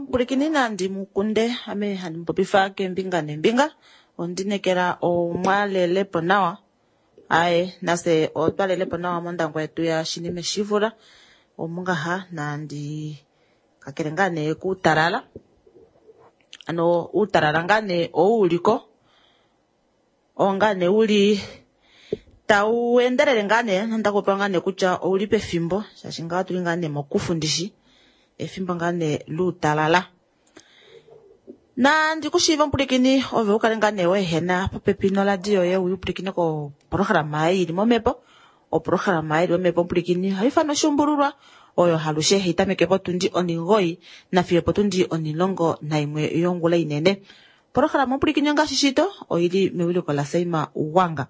bulikini nandi mukunde ame hanimpopifa kembinga nembinga ondinekera omwalelepo nawa aye nase otwalelepo nawa mondango yetu ya shinime shivula omungaha nandi kakele ngane kuutalala ano uutalala ngane ouliko ongane uli tau endelele ngane nandakupa ngane kutya ouli pefimbo shashi ngawa tuli ngane mokufundishi efimbo ngane luutalala na ndikushiva mpulikini ove ukale ngane wehena popepi no radio ye uyupulikini ko programa ili momepo o programa ili momepo mpulikini haifano shumbururwa oyo halushe hitameke potundi oningoi na file potundi onilongo na imwe yongula inene programa mpulikini nga shishito oili mewiliko la seima uwanga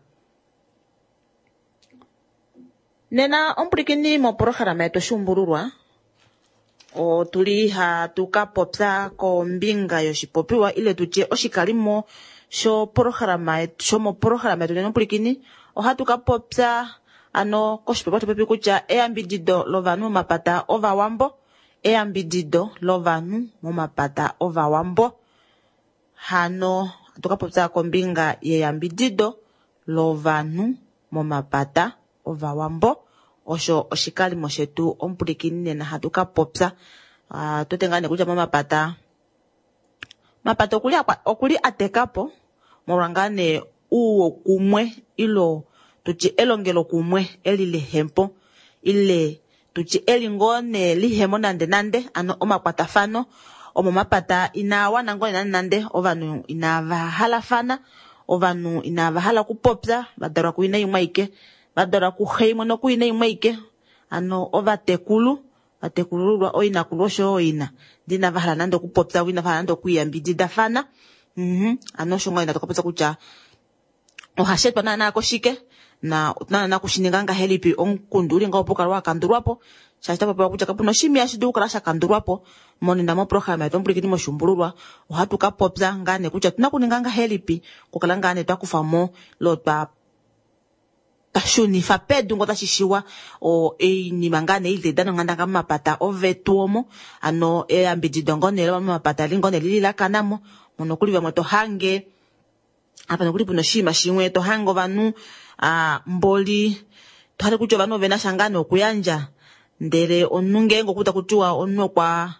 nena ompulikini mo programa yetu shumbururwa o tuli hatuka popsa kombinga yoshipopiwa ile tutye oshikalimo sho programa sho mo programa yetu neno pulikini o hatuka popsa ano koshipopiwa topepi kutya eyambidido lovanu momapata ovawambo eyambidido lovanu momapata ovawambo hano hatuka popsa kombinga yeyambidido lovanu momapata ovawambo osho oshikalimo shetu ompulikini nena hatuka popsa totengane kutya momapata mapata okuli atekapo molwangane uwo kumwe ilo tutye elongelo kumwe elile hempo ile tutye elingone lihemo nande ano omakwatafano omomapata inawana ngone nande ovanu inavahalafana ovanu inavahala kupopsa badalwa kuina imwaike badora kuheimwe no kuina imweike ano vatekululwa oina kulosho oina dina vahala nando kupopsa wina vahala nando kuyambidida fana ano shonga ina tokopsa kutya ohashetwa nana koshike na nana kushininga nga helipi onkunduli nga opoka lwa kandurwapo shashita papa kutya kapuno shimya shidu kala shakandurwapo monenda mo programa yetu mpulikini mo shumbururwa ohatuka popsa ngane kutya tunakuninga nga helipi kukala ngane twakufamo lotwa tashunifa pedu ngo tashishiwa o nimangane ilidano ngandanga mapata ovetuomo ano eyambidido ngonele mapata lingone lilila kanamo monokuli bamwe to hange apa nokuli puno shima shimwe to hango vanu mboli to hale kutyo vanu vena shangane okuyanja ndele onunge ngo kuta kutwa onno kwa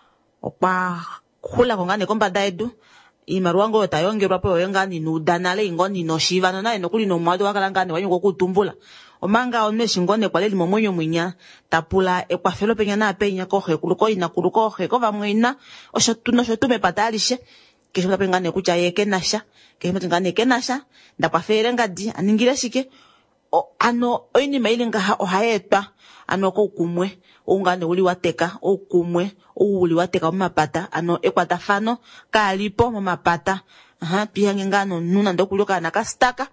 hula kongane kombanda edu imaruwango yotayongerwa po yongani nudanale ingoni no shivano naye nokuli no mwado wakalangane wanyo kutumbula omanga oneshi ngone kwaleli momwenyo mwinya tapula ekwafelo penya na penya kohe kuluko ina kuluko he kova mwina osho tume patalishe kesho tapengane kucha yeke nasha kesho tapengane kenasha ndakwafere ngadi aningire shike ano oini mailinga ohaetwa ano ko kumwe ungane uli wateka okumwe uli wateka momapata ano ekwatafano kalipo momapata pia ngengano nuna ndokulyoka nakastaka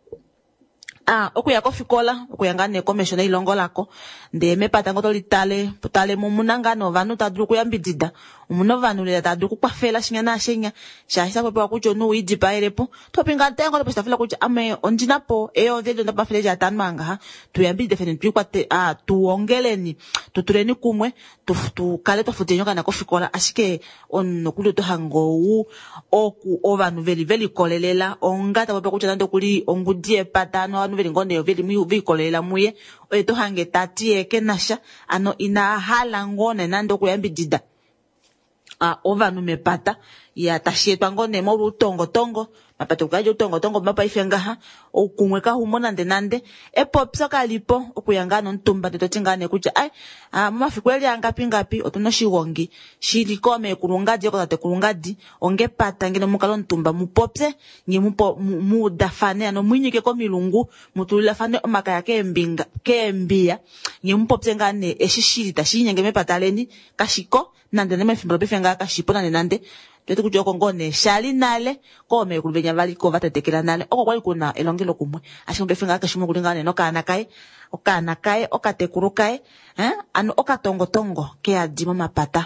okuya kofikola okuyangane komesho na ilongo lako ndeme pata ngoto litale putale mumunangano vanu tadru kuyambidida umuno vanu le tadru kukwafela shinya na shenya shahisa popo kucho no idipaerepo topinga tengo to postafela kucho ame ondinapo eyo vedo ndapafele ja tanmanga tuyambide definitively kwate tuongeleni tutureni kumwe tu kale to futenyoka na kofikola ashike onokuli to hango oku ovanu veli kolelela ongata popo kucho nando kuli ongudie patano anu veli ngone veli vikolelela muye oyeto hange tatie kenasha ano ina hala ngone nando kuyambidida ovanu mepata ya tashietwa ngone mo rutongo mapata ukaje utongo mapa ifengaha okumwe ka humona nande epopsa kalipo okuyangana ntumba totingane kucha ai mafikweli ngapi otuna shigongi shilikome kulungadi ko tate kulungadi onge pata ngene mukalo ntumba mupopse nge mu dafane ano mwinyike ko milungu mutulila fane omakaya kembia nge mupopse ngane eshishiri tashinyenge mepataleni kashiko nande nemefimbo bifenga kashipo nande Tetu kujoko ngone shali nale kome kulubenya vali ko vatatekela nale oko kwali kuna elongelo kumwe ashimbe finga akashimu kulingane no kana kai okatekuru kai ano okatongo ke adimo mapata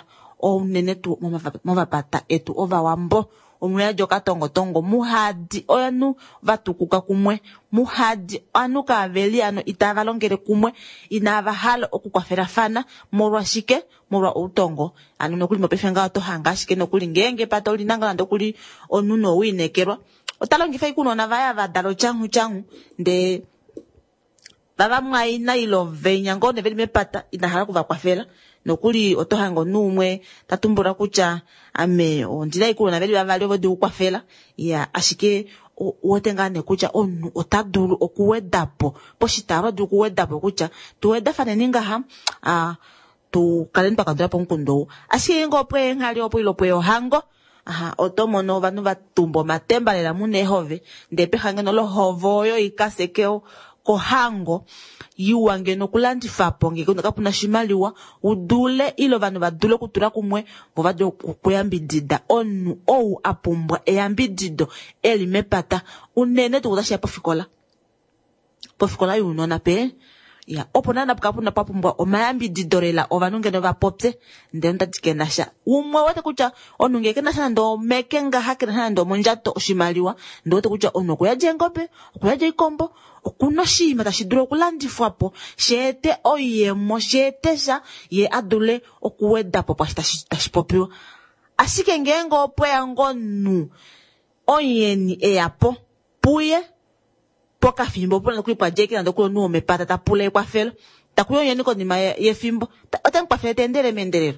o nenetu mova pata etu ova wambo omwe joka tongo muhadi oyanu vatukuka kumwe muhadi anu ka veli ano itava longere kumwe inava halo okukwafera fana morwa shike morwa utongo anu nokuli mopefenga to hanga shike nokuli ngenge pata olinanga nando kuli onuno winekerwa otalongifa ikunona vaya vadalo changu nde baba mwaina ilo venya ngone veli mepata inahala kuva kwafela nokuli otohango numwe tatumbura kucha ame ondira ikunona veli bavali ovodi ukwafela ya ashike wotenga ne kucha onu otadulu okuwedapo poshitaro du kuwedapo kucha tuweda faneninga ha tu kalenda pakadura ponkundo ashike ngopwe ngali opo ilopwe ohango otomono vanu vatumbo matemba lela mune hove ndepe hange nolo hovo yo ikasekeo kohango yuwange nokulandifapo ngeke kapuna shimaliwa udule ilo vanhu vadule kutula kumwe ngo vadule kuyambidida onu ou apumbwa eyambidido elimepata unene tukutashia pofikola yunona pe ya oponana kapuna papumbwa omayambidido lela ovanungene vapopse ndeno tatikenasha umwe wete kucha onu ngeke nasha ndo mekenga hakena ndo monjato oshimaliwa ndo wete kucha onu kuyaje ngope kuyaje ikombo okuno shima tashidule okulandifwapo shete oyemo shetesha ye adule okuwedapo tashipopiwa ashike ngengo opweya ngonu oyeni eyapo puye poka fimbo pona kulipa jeki nando kulo nuo mepata tapule kwa felo takuyo yeni konima ye fimbo oten kwa felo tendere menderero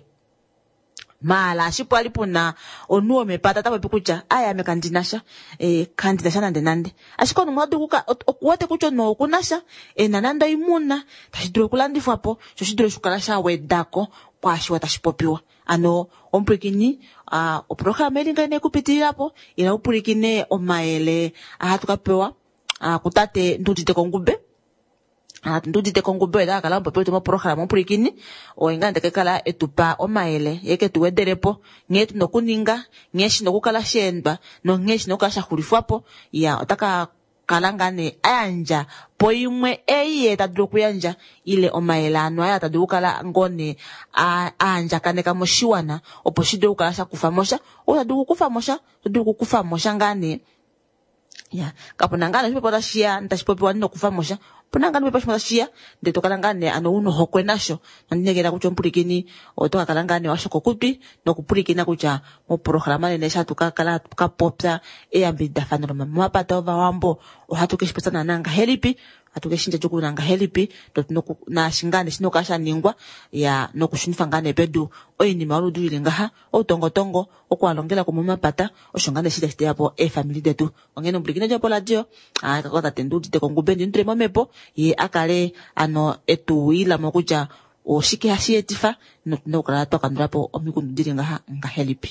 mala shipo alipuna onuo mepata tapo kucha aya mekandinasha kandinasha nande ashiko numadu kuka okuwate kucho no kunasha nananda imuna tashidule kulandifwapo shoshidule shukalasha wedako kwa shiwa tashipopiwa ano ompurikini oprograma elinga ne kupitirapo ila upurikine omaele ahatukapewa kutate ndudite kongube ndudite kongube eda kala mpope to programa ompurikini oingande kekala etupa omaele yeke tuwederepo ngetu nokuninga ngeshi nokukala shendwa no ngeshi nokukala shahulifwapo ya otaka kalangane anja poimwe eye tadulu kuyanja ile omaelano aya tadulu kala ngone anja kaneka moshiwana opo shidu kala shakufa mosha otadulu kufa mosha ngane ya kaponangana shipota shia ntashipopiwa nino kufa mosha ponangana pepa shimota shia ndeto kalangane ano uno hokwe nasho nandinegera kucho mpurikini otoka kalangane washo kokupi nokupurikina kucha mo programa nene shatuka kala kapopsa eyambida fanolo mapata ova wambo ohatuke shipotsa nananga helipi atuke shinja chokunanga helipi dotno na shingane shino kasha ningwa ya nokushunifa ngane pedu oyini mauludu ilingaha otongo okwalongela ko mumapata oshongane shida shite yapo family detu ongene mpurikina japo ladio kakota tendu dite kongubendi ndre momepo ye akale ano etu ila mokuja oshike hashiyetifa no kala to kandrapo omikundu dilingaha nga helipi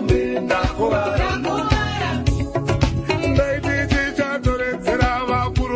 Ndai chicha toretsera vakuru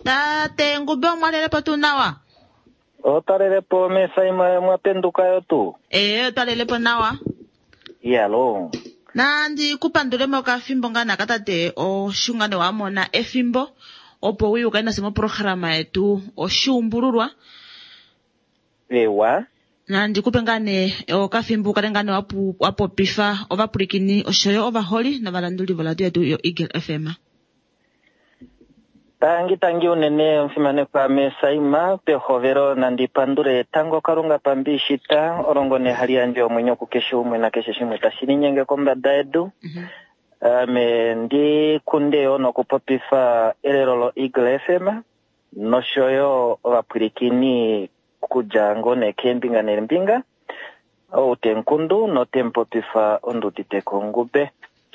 Tate ngube omwalele po tunawa. Otalele po mesa ima mwapenduka yo tu. Otalele po nawa. Iyalo. Na ndi kupandule moka fimbo nga nakatate oshungane wa mona efimbo opo wiuka ina simo programa yetu oshumbululwa. Ewa. Na ndi kupengane okafimbo kalengane wapopifa ovapulikini oshoyo ovaholi na valanduli volatu yetu yo Eagle FM. Tangi unene mfimane kwa mesa ima pehovero nandi pandure tango karunga pambishita orongone hali anje omwenyo kukeshe umwe na keshe shimwe tashini nyenge komba daedu. Me ndi kunde ono kupopifa ererolo Eagle FM noshoyo vapulikini kuja ngone kembinga nembinga au tenkundu no tempo pifa ondutite kongube.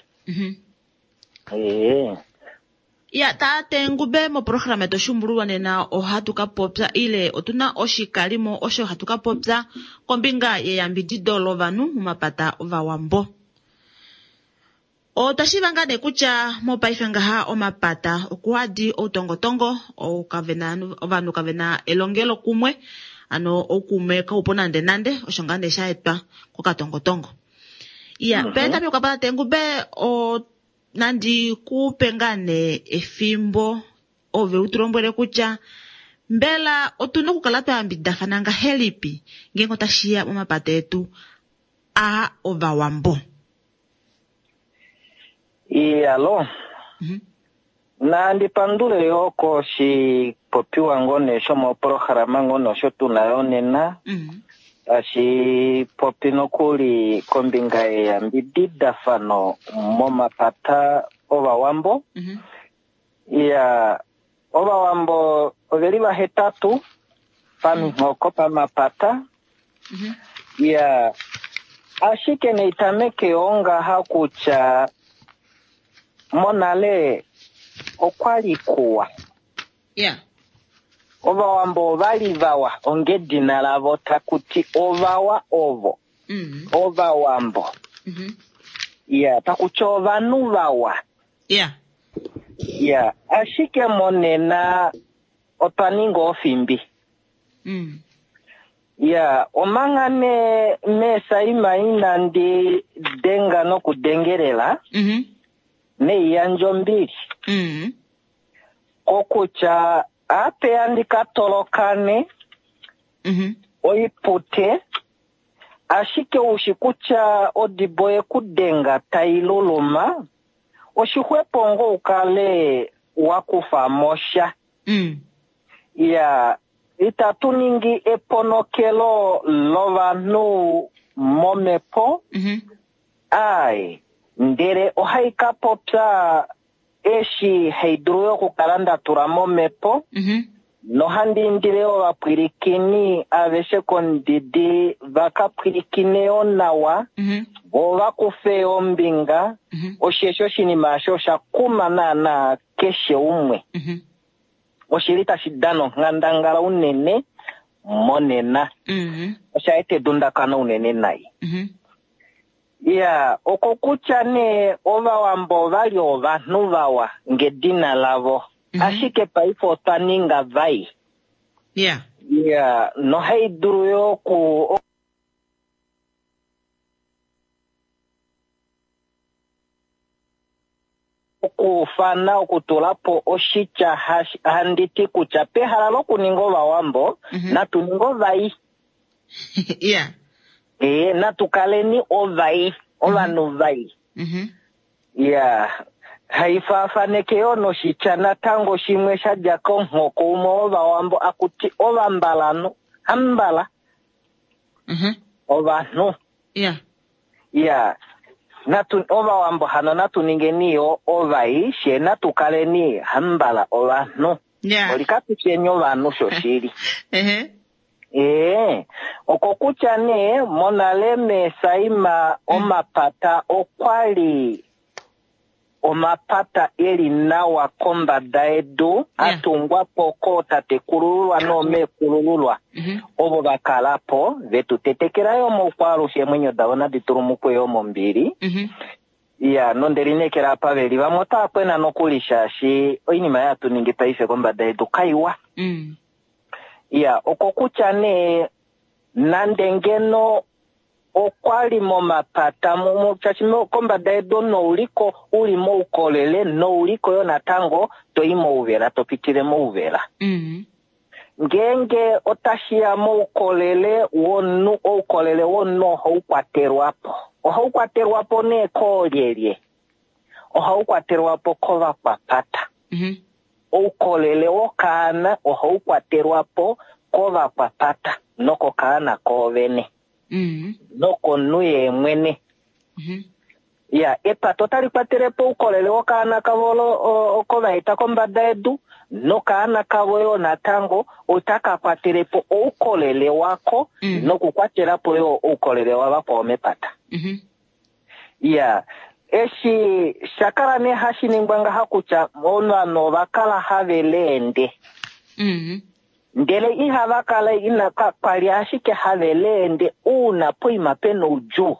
Ya tate ngube mo programa to shumbululwa nena ohatuka popsa ile otuna oshikalimo osho hatuka popsa kombinga ye yambididolo vanu mumapata ovawambo. Otashivanga ne kucha mo paifanga ha omapata okuadi otongotongo ovanu kavena elongelo kumwe ano okume kaupona nande oshongande shaetwa kokatongotongo. Ya peta pyo kapata tengube nandi kupengane efimbo ove utulombwele kucha mbela otuna kukala twayambidafananga helipi ngengo tashiya momapata etu a ovawambo. Iyalo. Nandi pandule yoko shi popiwa ngone shomo programa ngono shotunayo nena. Ashi popino kuli kombinga ya mbidida fano momapata ovawambo. Ya ovawambo oveliva hetatu pami ngoko pamapata. Ya ashike neitameke onga hakucha monale okwali kuwa. Ovawambo valivawa ongedina lavo takuti ovawa ovo. Ovawambo. Takuti ovanuvawa. Ashike monena otaningo ofimbi. Omangane mesa ima inandi denga no kudengerela. Ne yanjo mbili. Kokucha ape andika tolokane. Oipute. Ashike ushikucha odiboye kudenga tailuluma. Oshikwepongo ukale wakufa mosha. Itatuningi eponokelo lovanu momepo. Ai. Ndere ohaika popsa eshi heidruyo kukalanda turamo mepo. No handi ndire wapwirikini aveshe kondidi vakapwirikine onawa. Ova kufe ombinga. Oshesho shinimasho shakuma na keshe umwe. Oshirita shidano ngandangala unene monena. Oshaete dundakana unene nai. Okokucha ne ovawambo vali ovanu vawa ngedina lavo. Ashike paifo taninga vai. No haiduru yoku okufana okutulapo oshicha handiti kucha pehala lokuninga ovawambo natuninga vai. Natukaleni ovai, ovanu vai. Haifafaneke ono shichana tango shimwe shaja konghoko umo ovawambo akuti ovambalano, hambala. Ovanu. Ovawambo hano natuningeniyo ovai, she natukaleni hambala ovanu. Olikatu chenyo ovanu shoshiri. Okokucha ne monale mesa ima omapata okwali omapata eli nawa komba daedu atungwa poko tatekululwa no mekululwa. Ovo bakalapo vetu tetekera yomo kwalu shemwenyo daona diturumukwe yomo mbiri. Ya nondelinekera pabeli bamota apwena nokulishashi oinima yatu ningitaife kombada yetu kaiwa. Ya okokuchane nandengeno okwali momapata mumukachimo kombada yetu no uliko ulimo ukolele no uliko yo natango toimo uvela topitile mo uvela. Ngenge otashia mo ukolele wonu houkwaterwapo. Ohaukwaterwapo ne kolelye. Ohaukwaterwapo kova papata. Ukolele wokana ohaukwaterwapo kova papata. Noko kana kovene. Noko nuye mwene. Ya epa totali kwaterepo ukolele wokana kavolo kova hita kombada edu. No kana kaweyo natango utaka kwaterepo ukolele wako no kukwaterapo yo ukolele wako omepata. Ya eshi shakara ne hashi ningwanga hakucha onwa no bakala havelende. Ndele iha bakala ina kapali ashike havelende una poima peno uju.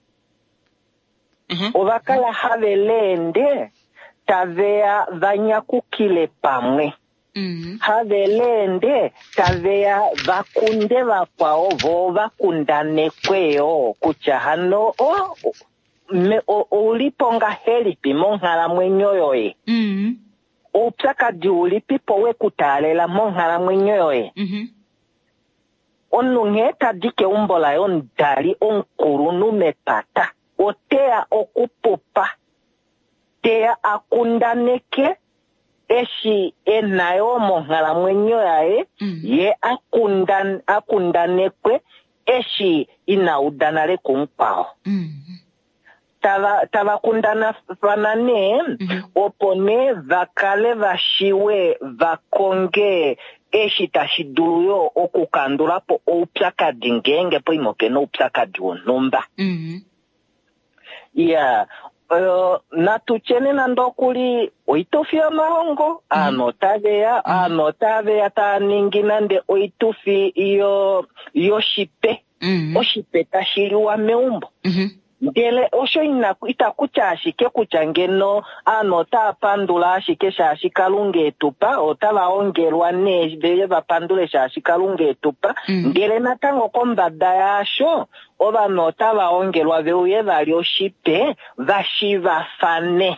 Obakala havelende tavea vanyakukile pamwe. Havelende tavea vakunde vakwao vo vakundane kweo kuchahano uliponga helipi monhala mwenyoyoe. Upsaka di ulipipo we kutalela monhala mwenyoyoe. Onungeta dike umbola yon dali onkurunu mepata. Otea okupupa. Tea akundaneke eshi enayo monhala mwenyo yae ye akundanekwe eshi inaudanale kumpao. Tava kundana fanane opone vakale vashiwe vakonge eshi tashiduyo okukandulapo upsaka dingenge po imokeno upsaka diwonumba. Ya natuchene nandokuli oitufia mahongo anotavea ta ningi nande oitufi iyo shipe oshipe tashiliwa meumbo ndele osho itakucha ashike kuchangeno anota pandula ashike shashikalunge etupa otava ongelwa ne beye vapandule shashikalunge etupa ndele natango kombada yasho ova notava ongelwa veuye vali oshipe vashivafane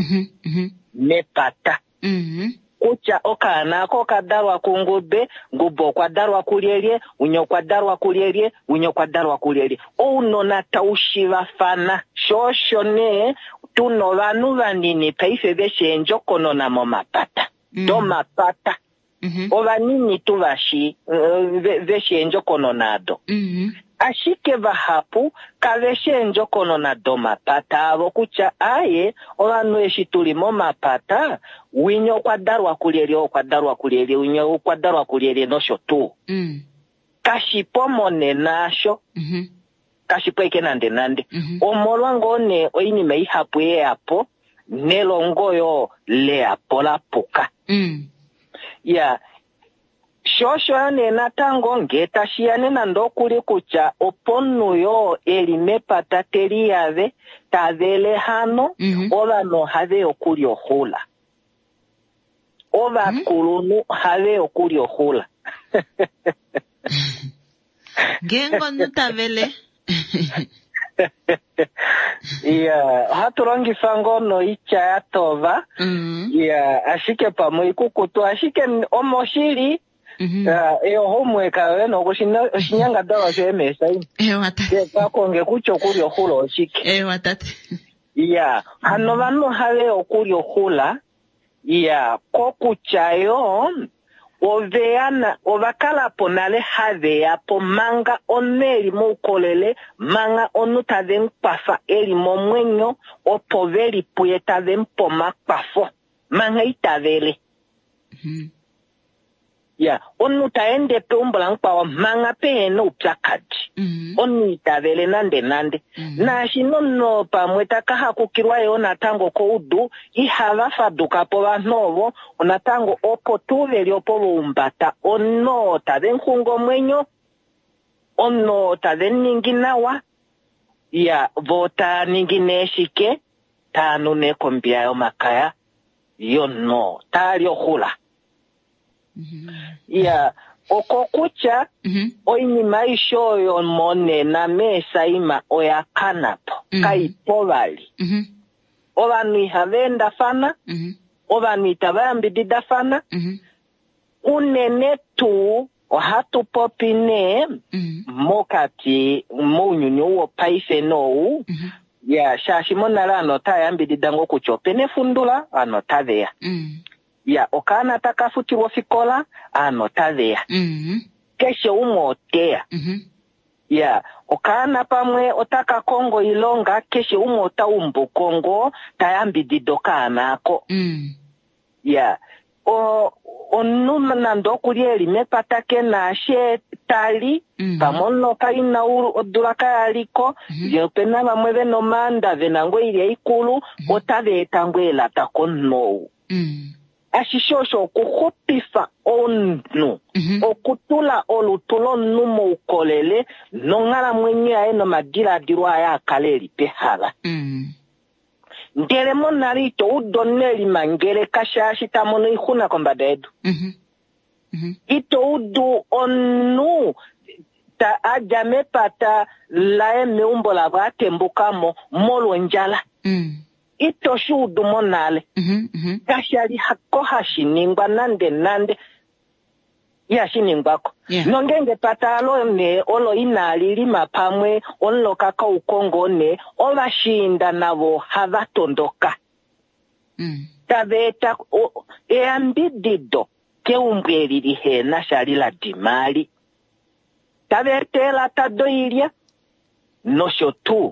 mepata kucha okana ko kadarwa kungube ngubo kwa darwa kulyelie unyo kwa darwa kulyelie unyo kwa darwa kulyelie onona taushiva fana shosho ne tuno vanu vanini paife beshenjo konona mo mapata do mapata ovanini tuvashi veshenjo kononado ashike vahapu kaveshenjo konona do mapata avo kucha aye ovanu eshi tulimo mapata winyo kwa darwa kulyelie winyo kwa darwa kulyelie nosho tu kashipo mone nasho kashipo ike nande omolwa ngone oinime ihapu ye apo nelongoyo le apo la puka ya shosho ane natango ngeta shiane nandokuli kucha oponu yo elimepata teriave tavele hano ola no have okuli ohula ova kulunu have okuli ohula gengo nutavele ya haturongi fango no icha ya tova ya ashike pamwe ikukutu ashike omoshiri homwe kawe no kushinyanga dawa shemesa watate kwakonge kucho kuli ohula oshike watate ya hano vanu have okuli ohula ya kokuchayo oveana ovakala ponale have yapo manga oneli mukolele manga onutave mpafa eli momwenyo opoveli puyetave mpoma kpafo manga itavele ya onutaende pe umbala nkpawa manga pe no upsakadi onu itavele nande na shinono pamwe takaha kukirwa yo natango ko udu ihava faduka po vanovo onatango opo tuveli opo umbata ono tave nkungo mwenyo ono tave ninginawa ya vota ningineshike tanu nekombia yo makaya yono talio hula ya okokucha oini maisho yo mone na mesa ima oya kanapo kai povali ovanu ihavenda fana ovanu itabambidida fana unene tu ohatu popine mokati mounyunyu uwo paife nou ya shashi monala anotayambidida ngo kuchopene fundula anotaveya ya okana takafutirwa fikola anotaveya keshe umotea ya okana pamwe otaka kongo ilonga keshe umota umbukongo tayambididoka anako ya onuma nando kulieli mepatake na she tali pamono kaina odulaka aliko yopena bamwe no manda venango ile ikulu otave tangwela takonno ashishosho kukhupisa onu okutula olutulo numo ukolele nongala mwenye aeno madira dirwa ya kaleli pehala ndele monarito udoneli mangere kashashi tamono ihuna kombada edu ito udu onu ta ajame pata lae meumbo la batembukamo molo njala ito shudu monale kashali hako hashiningwa nande ya shiningwako nongenge pata alone olo inali lima pamwe onlo kaka ukongo ne ovashinda navo havatondoka taveta eambidido keumbwelili hena shalila dimali tavetela tadoilia nosho tu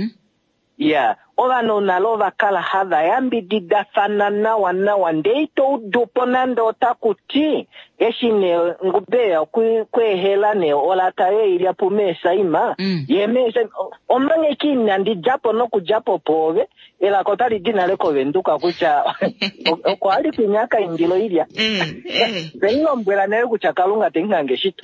ya ovano nalova kala hadha yambidida fana nawa ndeito udupo nando otakuti eshine ngubea kwehela ne olataye ilia pumesa ima yemesa omange kina ndi japo no kujapo pove ela kotali dina leko venduka kucha kwa ali kunyaka indilo ilia benno mbwela nayo kuchakalunga tengange shito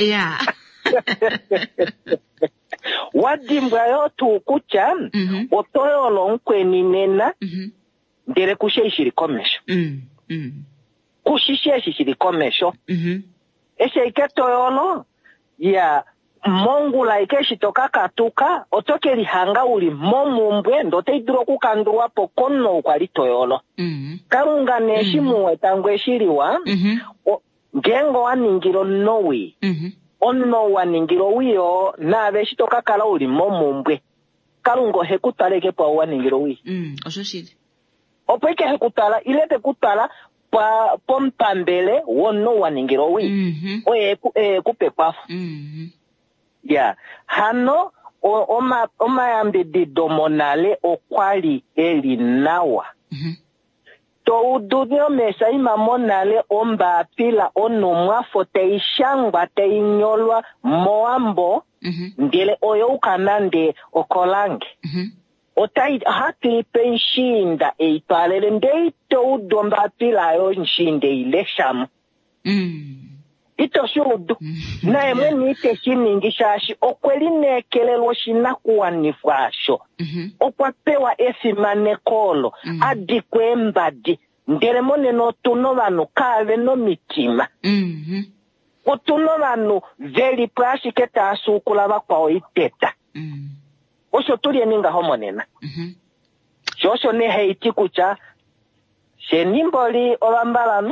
wadimbwa yotu kucha otoyo lonkwe ninena ndere kushe ishiri komesho kushishe ishiri komesho eshe iketo yolo ya mongu la ikeshi toka katuka otoke lihanga uli momumbwe ndote iduro kukandruwa pokono ukwali toyolo karunga neshimu etangwe shiriwa ngengo waningiro nowi onno waningiro wiyo na beshitoka kala uli momumbwe kalungo hekutaleke pa waningiro wi oshoshile opeke hekutala ilete kutala pa pompambele wonno waningiro wi oye kupekwafu ya hano oma yambidido monale okwali eli nawa to udunyo mesa ima monale omba pila onumwa fote ishangwa te inyolwa moambo ndele oyo ukanande okolange otai hati penshinda eipalele ndeito udomba pila yo nshinde ileshamu ito shudu na emwe nite shiningi shashi okweli nekelelo shinakuwa nifasho okwapewa efimane kolo adikwe mbadi nderemone no tuno vanu kave no mitima otuno vanu veli prashike tasukula bakwa oiteta osho tulie ninga homonena shosho ne heiti kucha shenimboli obambalanu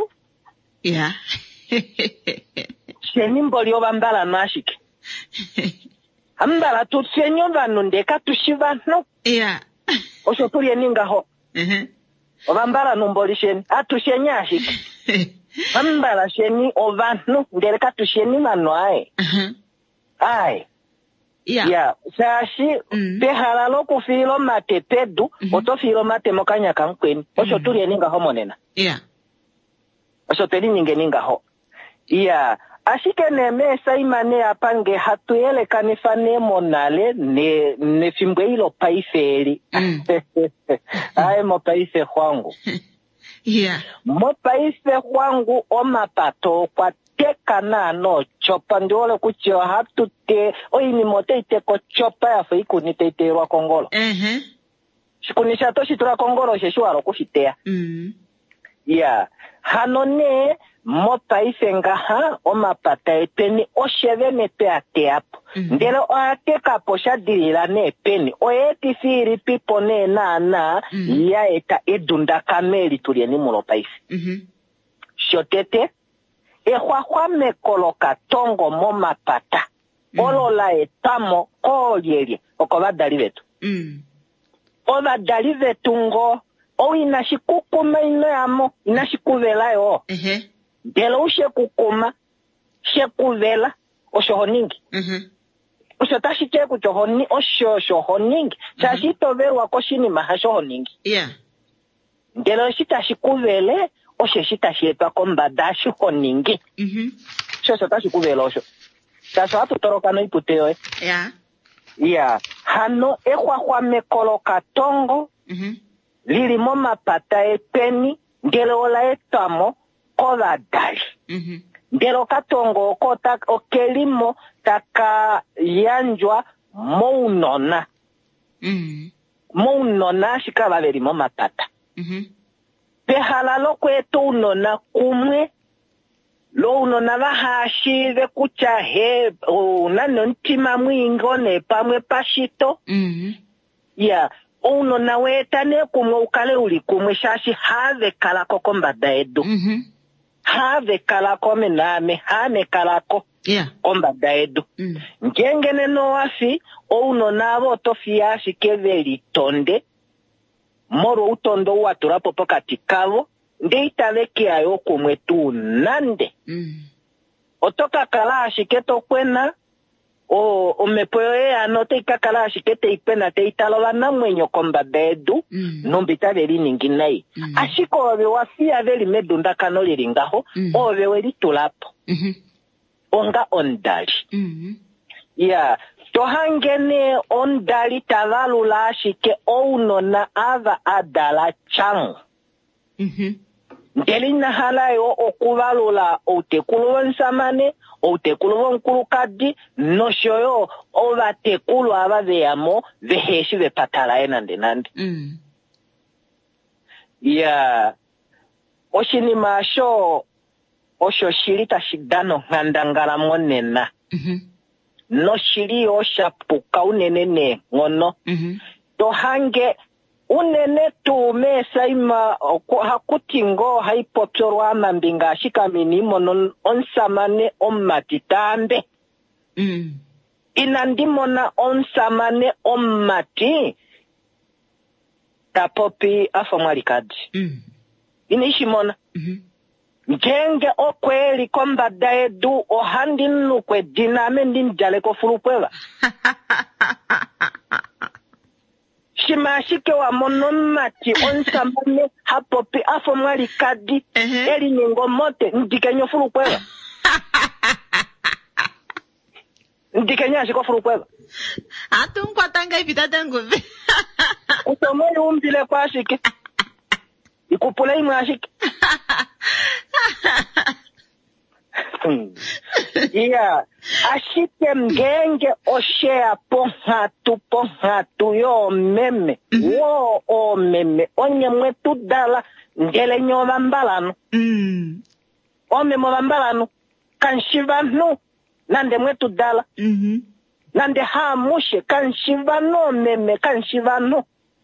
shenimboli obambalanu ashike ambala tutsenyo vanu ndeka tushivano osho tulie ninga ho obambalanu mboli sheni atushenya ashike ambala sheni ovanu ndeka tusheni mano ai ya sashi pehala loku filo mate pedu oto filo mate mokanya kankweni osho tulie ninga homonena osho teli ninga ho ashike nemesa imane apange hatuele kanifane monale ne fimbwe ilo paifeli ae mo paife kwangu mo paife kwangu omapato kwa teka no chopa ndiole kuchio hatute oini mote iteko chopa ya feiku nite iterwa kongolo shikunisha toshi tura kongoro sheshuaro kushitea. Ya, hanone mo paise ngaha omapata epeni osheve nepe ateapo. Ndelo oateka posha dirila ne epeni. Oeti siri pipo ne na ya eta edunda kameli tulieni mulo paise. Shotete, ehwahwa mekoloka tongo mo mapata. Olola etamo kolyelie. Okoba dalivetu. Oba dalivetu ngo. O inashikukuma ino yamo, inashikuvela yo. Delo ushe kukuma, shekuvela, oshohoningi. Ushotashi cheku chohoni, oshohoningi. Shashito verwa koshini maha shohoningi. Delo shitashikuvele, oshe shitashietwa kombada shohoningi. Shotashi osho. Shasho hatu toroka no iputeo hano ehwahwa mekoloka tongo. Lili mo mapata epeni, ngelo ola etamo, kola dali. Ngelo katongo kota okelimo taka yanjwa mounona. Mounona shikaba veri mo mapata. Pehala loko eto unona kumwe, lo unona vahashive kucha he, unano ntima mwingo ne pamwe pashito. Uno na wetane kumwe ukale uli kumwe shashi have kalako kombada edu. Have kalako mename, hame kalako kombada edu. Ngengene no wasi, uno na voto fiashi keveli tonde, moro utondo watura popo katikavo, nde italeki ayo kumwe tu nande. Otoka kalashi keto kwena, o mepoe anote ikakala shikete ipena te italola na mwenyo kombada edu nombita veri ninginai ashiko owe wafia veri medunda kanoli ringaho owe weri tulapo onga ondali tohangene ondali tavalula ashike ounona ava adala changu Ngelina halayo okuvalula outekulu wonsamane, outekulu wonkulukadi, noshoyo ovatekulu avaveyamo veheshi vepatala nande. Oshinima osho shili tashidano ngandangala monena. No shili oshapuka unenene ngono. Tohange unene tu mesa ima hakutingo haipopyorwa amambinga shikamini mono onsamane omatitambe. Inandimona onsamane omati tapopi afomwalikadi. Inishimona. Ngenge okweli kombada edu ohandinu kwe diname ndinjale kofurupwela. Shimashike wa monomati onsamane hapopi afomwali kadi eli ningomote ndikenyo furupwela. Ndikenya shiko furupwela. Atunkwa tanga ipitata nguve. Kutomweli umbile kwa shike. Ikupule imashike. Ashike mgenge oshea pohatu yo meme. Wo o meme. Onye mwetu dala ngele nyoba mbalano. Ome mwa mbalano. Kanshivanu. Nande mwetu dala. Nande hamushe. Kanshivanu meme. Kanshivanu.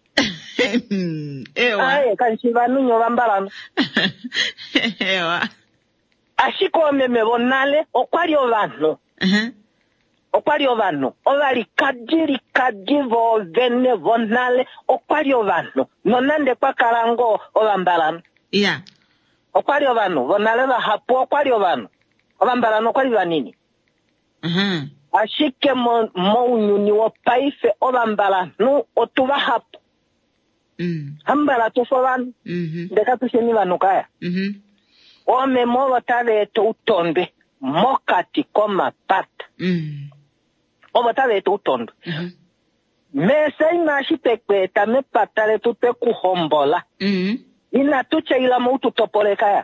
Aye, kanshivanu nyoba mbalano. Ewa. Ashiko meme bonale okwario vano. Okwario vano. Ovali kadi vo vene vonale okwario vano. Nonande kwa karango ovambalano. Okwario vano. Vonale va hapo okwario vano. Ovambalano kwali vanini. Ashike mo unyuni wo paife ovambalano otuva hapo. Hambala tufo vano. Ndeka tusheni vano kaya. Ome movo taveto utonde mokati koma pata. Omo taveto utonde. Mesa imashipekpeta me patale tute kuhombola. Inatucha ila mo ututopole kaya.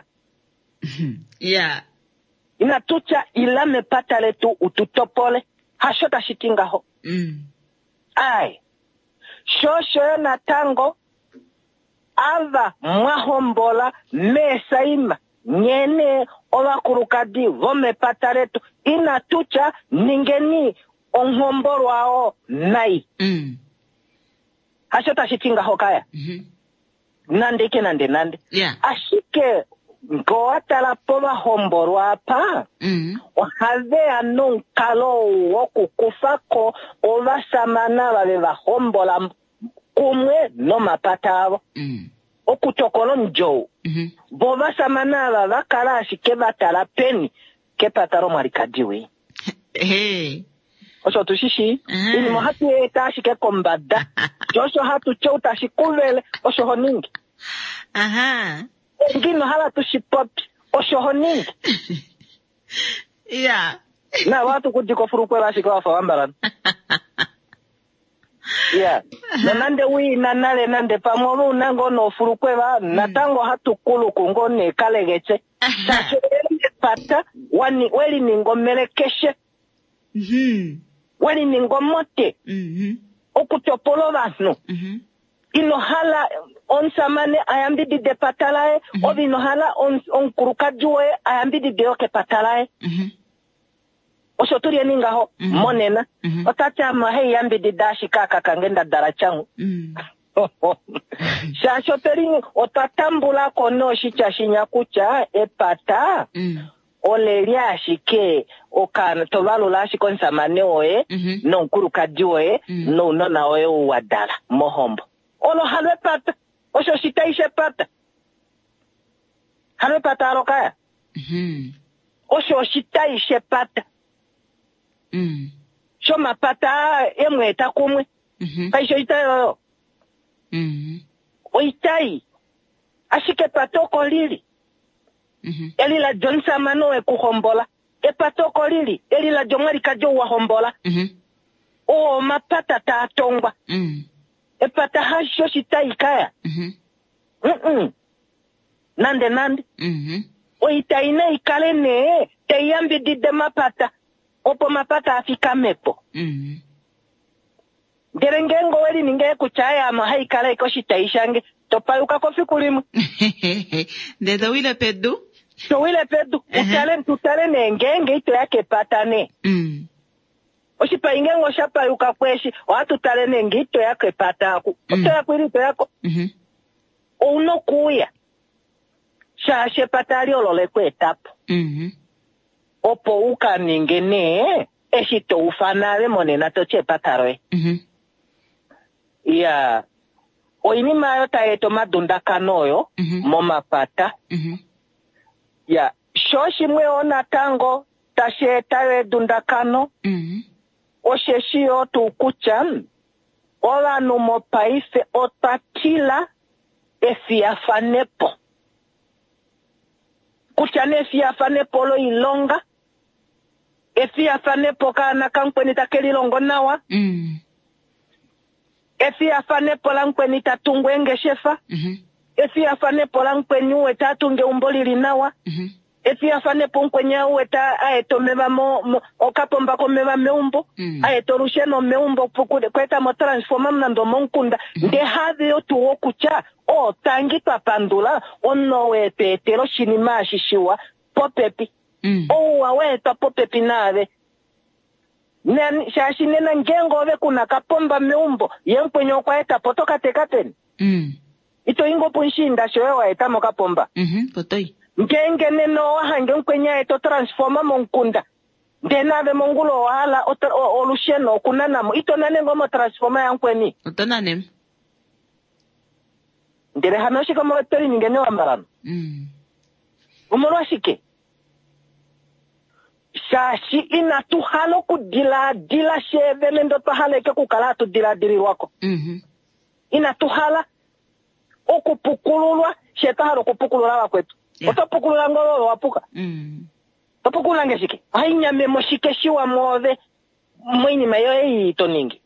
Inatucha ila me patale tu ututopole. Hashota shitinga ho. Ay. shosho na tango ava mwahombola mesaima nyene owakurukadi vome pataretu inatucha ningeni onhomborwao nai. Hasho tashitinga hokaya. Nandeke nande. Yeah. Ashike ngoatala pova homborwa pa. Ohave anon kalo woku kufako ovasamana vaveva hombola kumwe no mapatavo. Okutokolo njou. Bova samana vavakala ashike vatala peni kepataro marikadiwe. Hey. Osho tushishi. Ini mohatu eta ashike kombada. Josho hatu chouta ashikuvele osho honingi. Ngino hala tushipopi osho honingi. Yeah. Na watu kujiko furukwe ashike wafawambaran. Yeah. Nande wi nanale nande pamoru nango no furukweva natango hatu kulu kungone kalegeche. Sasho pata weli ningomelekeshe. Weli ningomote. Okutopolo vanu. Inohala onsamane ayambidi de patalae. Ovi inohala onkurukajue ayambidi de oke patalae. Osoturi ningaho monena otacha mahe yambidi dashi kaka kangenda darachangu shashoperi otatambula kono shicha shinyakucha epata olelia shike okana tolalo la shikonsa maneoe no nkuru kadioe no na oe wadala mohombo olo halwe pata osho shitaishe pata halwe pata alokaya osho shitaishe pata Shoma pata emweta kumwe. Kaisho itayo. Oitai. Ashike patoko lili. Elila jonsa mano kuhombola. E patoko lili. Elila jongari kajo wa hombola. O mapata taatongwa. E pata hasho shitai kaya. Nande. Oitai na ikalene. Te yambi dide mapata. Opo mapata afika mepo. Gerengengo weli ninge kuchaya mahai kala ikoshi taishange. Topayuka kofi kulimu. Ndedo wile pedu? So wile pedu. Utale nengenge ito yake patane. Oshipa ingengo shapayuka kweshi. Watu tale nenge ito yake pataku. Oto ya kwiri ito yako. Uno kuya. Shashe patali olole kwe tapu. Opo uka ningene eshito ufanale monena toche pataroe. Ya oini mayo taeto madunda kanoyo moma pata. Ya shoshi mwe ona tango tashe tawe dunda kano. Osheshi otu ukucha ola numo paise otatila efiafanepo. Kuchane efiafanepo lo ilonga. Efi afane poka na kankweni takeli longo nawa. Efi afane pola nkweni tatungwenge shefa. Efi afane pola nkweni uwe tatunge umboli linawa. Efi afane po nkweni uwe ta aeto meba okapomba ko meba meumbo. Aeto rusheno meumbo kweta mo transforma mnando monkunda. Nde hazi yotu wokucha. O tangi papandula. Ono we petero shinima shishiwa. Popepi. Wawe tapo pepinave. Shashi nena ngengo we kuna kapomba meumbo. Yenkwenyo kwa eta potoka tekateni. Ito ingo punshinda showe wa eta mo kapomba. Potoi. Ngenge neno wahange nkwenya eto transforma monkunda. Ndenave mongulo wahala olusheno kunanamo. Ito nanengo mo transforma ya nkweni. Oto nanem. Ndere hanoshi kama weteri ningene wa marano. Umoro shike. Shashi inatuhalo kudila sheve mendo tuhaleke kukala tudila wako. Inatuhala okupukululwa shetahalo kupukulula wakwetu. Otopukulula ngolo wapuka. Topukulula ngeshike. Ainyame moshike shiwa move mwini mayo itoningi.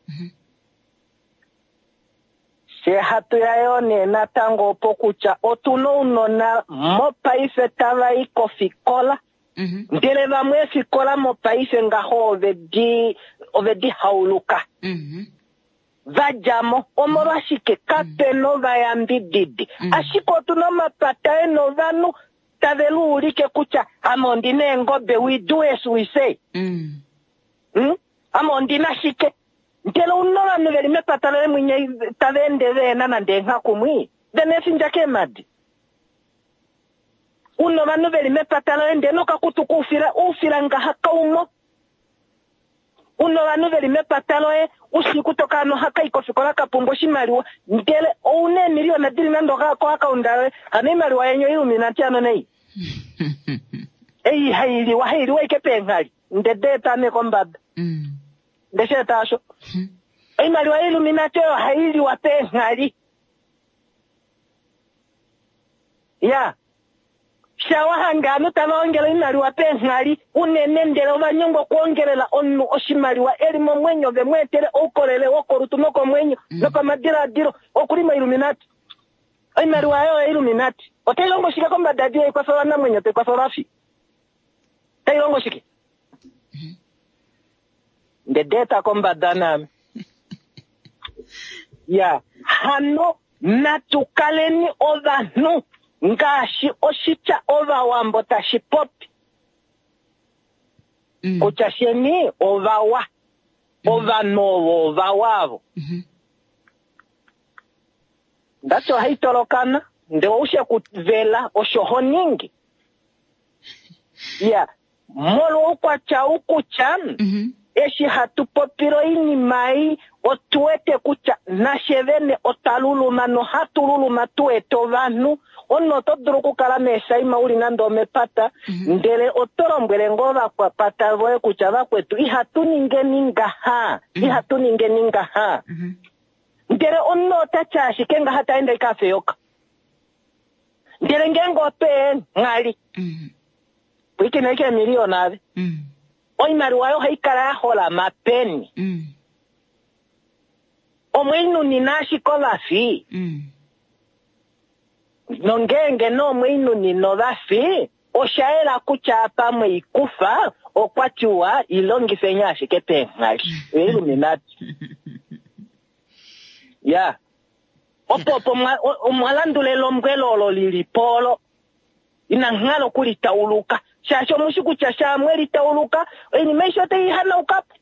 Se hatu yayone na tango opokucha otuno unona mopa ife tava iko fikola. Ndele vamwe fikola mo paise ngaho ovedi hauluka. vajamo omorashike kapeno vayambididi ashiko tunoma patae no vanu tavelu ulike kucha amondine ngobe we do as we say amondina shike ntelo unora niveli mepatale mwenye tavende vena na ndenga kumwi denesi njake madi uno vanu veli mepatale ndeno kakutuku ufira nga haka umo uno vanu veli mepatale usiku toka no haka ikofikola kapumbo shimaliwa ntele oune miliona dili nandoka kwa haka undawe hanimaliwa yenyo Illuminati ano nei haili wa ikepengali ndedeta nekombada ndeshe tasho imaliwa Illuminati haili wa pengali ya shawahangano talongela imaliwa pengali unenendela vanyongo kuongelela onu oshimaliwa elimo mwenyo vemwetele okolele okorutunoko mwenyo noko madiradiro okulima Illuminati imaliwa yo Illuminati otailongo shika komba dadio ikwasola na mwenyo tekwasola fi tailongo shiki ndedeta komba dana ya hano natukaleni ovanu ngashi oshicha ova wambo tashipopi ochasheni ovawa ova novo ova wavo ndacho haitolokana ndio ushe kuvela oshoho nyingi ya molo kwa cha ukuchan eshi hatupopiro ini mai otuete kucha nashevene otaluluma no hatululuma tueto vanu ono todruku kala mesa ima uli nando mepata ndele otorombwele ngova kwa pata voe kucha vakwetu ihatuninge ninga ha ndele ono tachashi kenga hata enda ikafeyoka ndele ngengo pe ngali wiki na ike milionave oimari wayo haikara ya hola mapeni omwenu ninashi kola fi nongenge no mwenu ninova fi oshaela kucha pamwe ikufa okwachua ilongi fenyashi kepe ngali Illuminati ya opopo mwalandule lomgwelolo lilipolo inangalo kulitauluka shasho mushiku cha shamwe litauluka eni meisho te ihana ukapu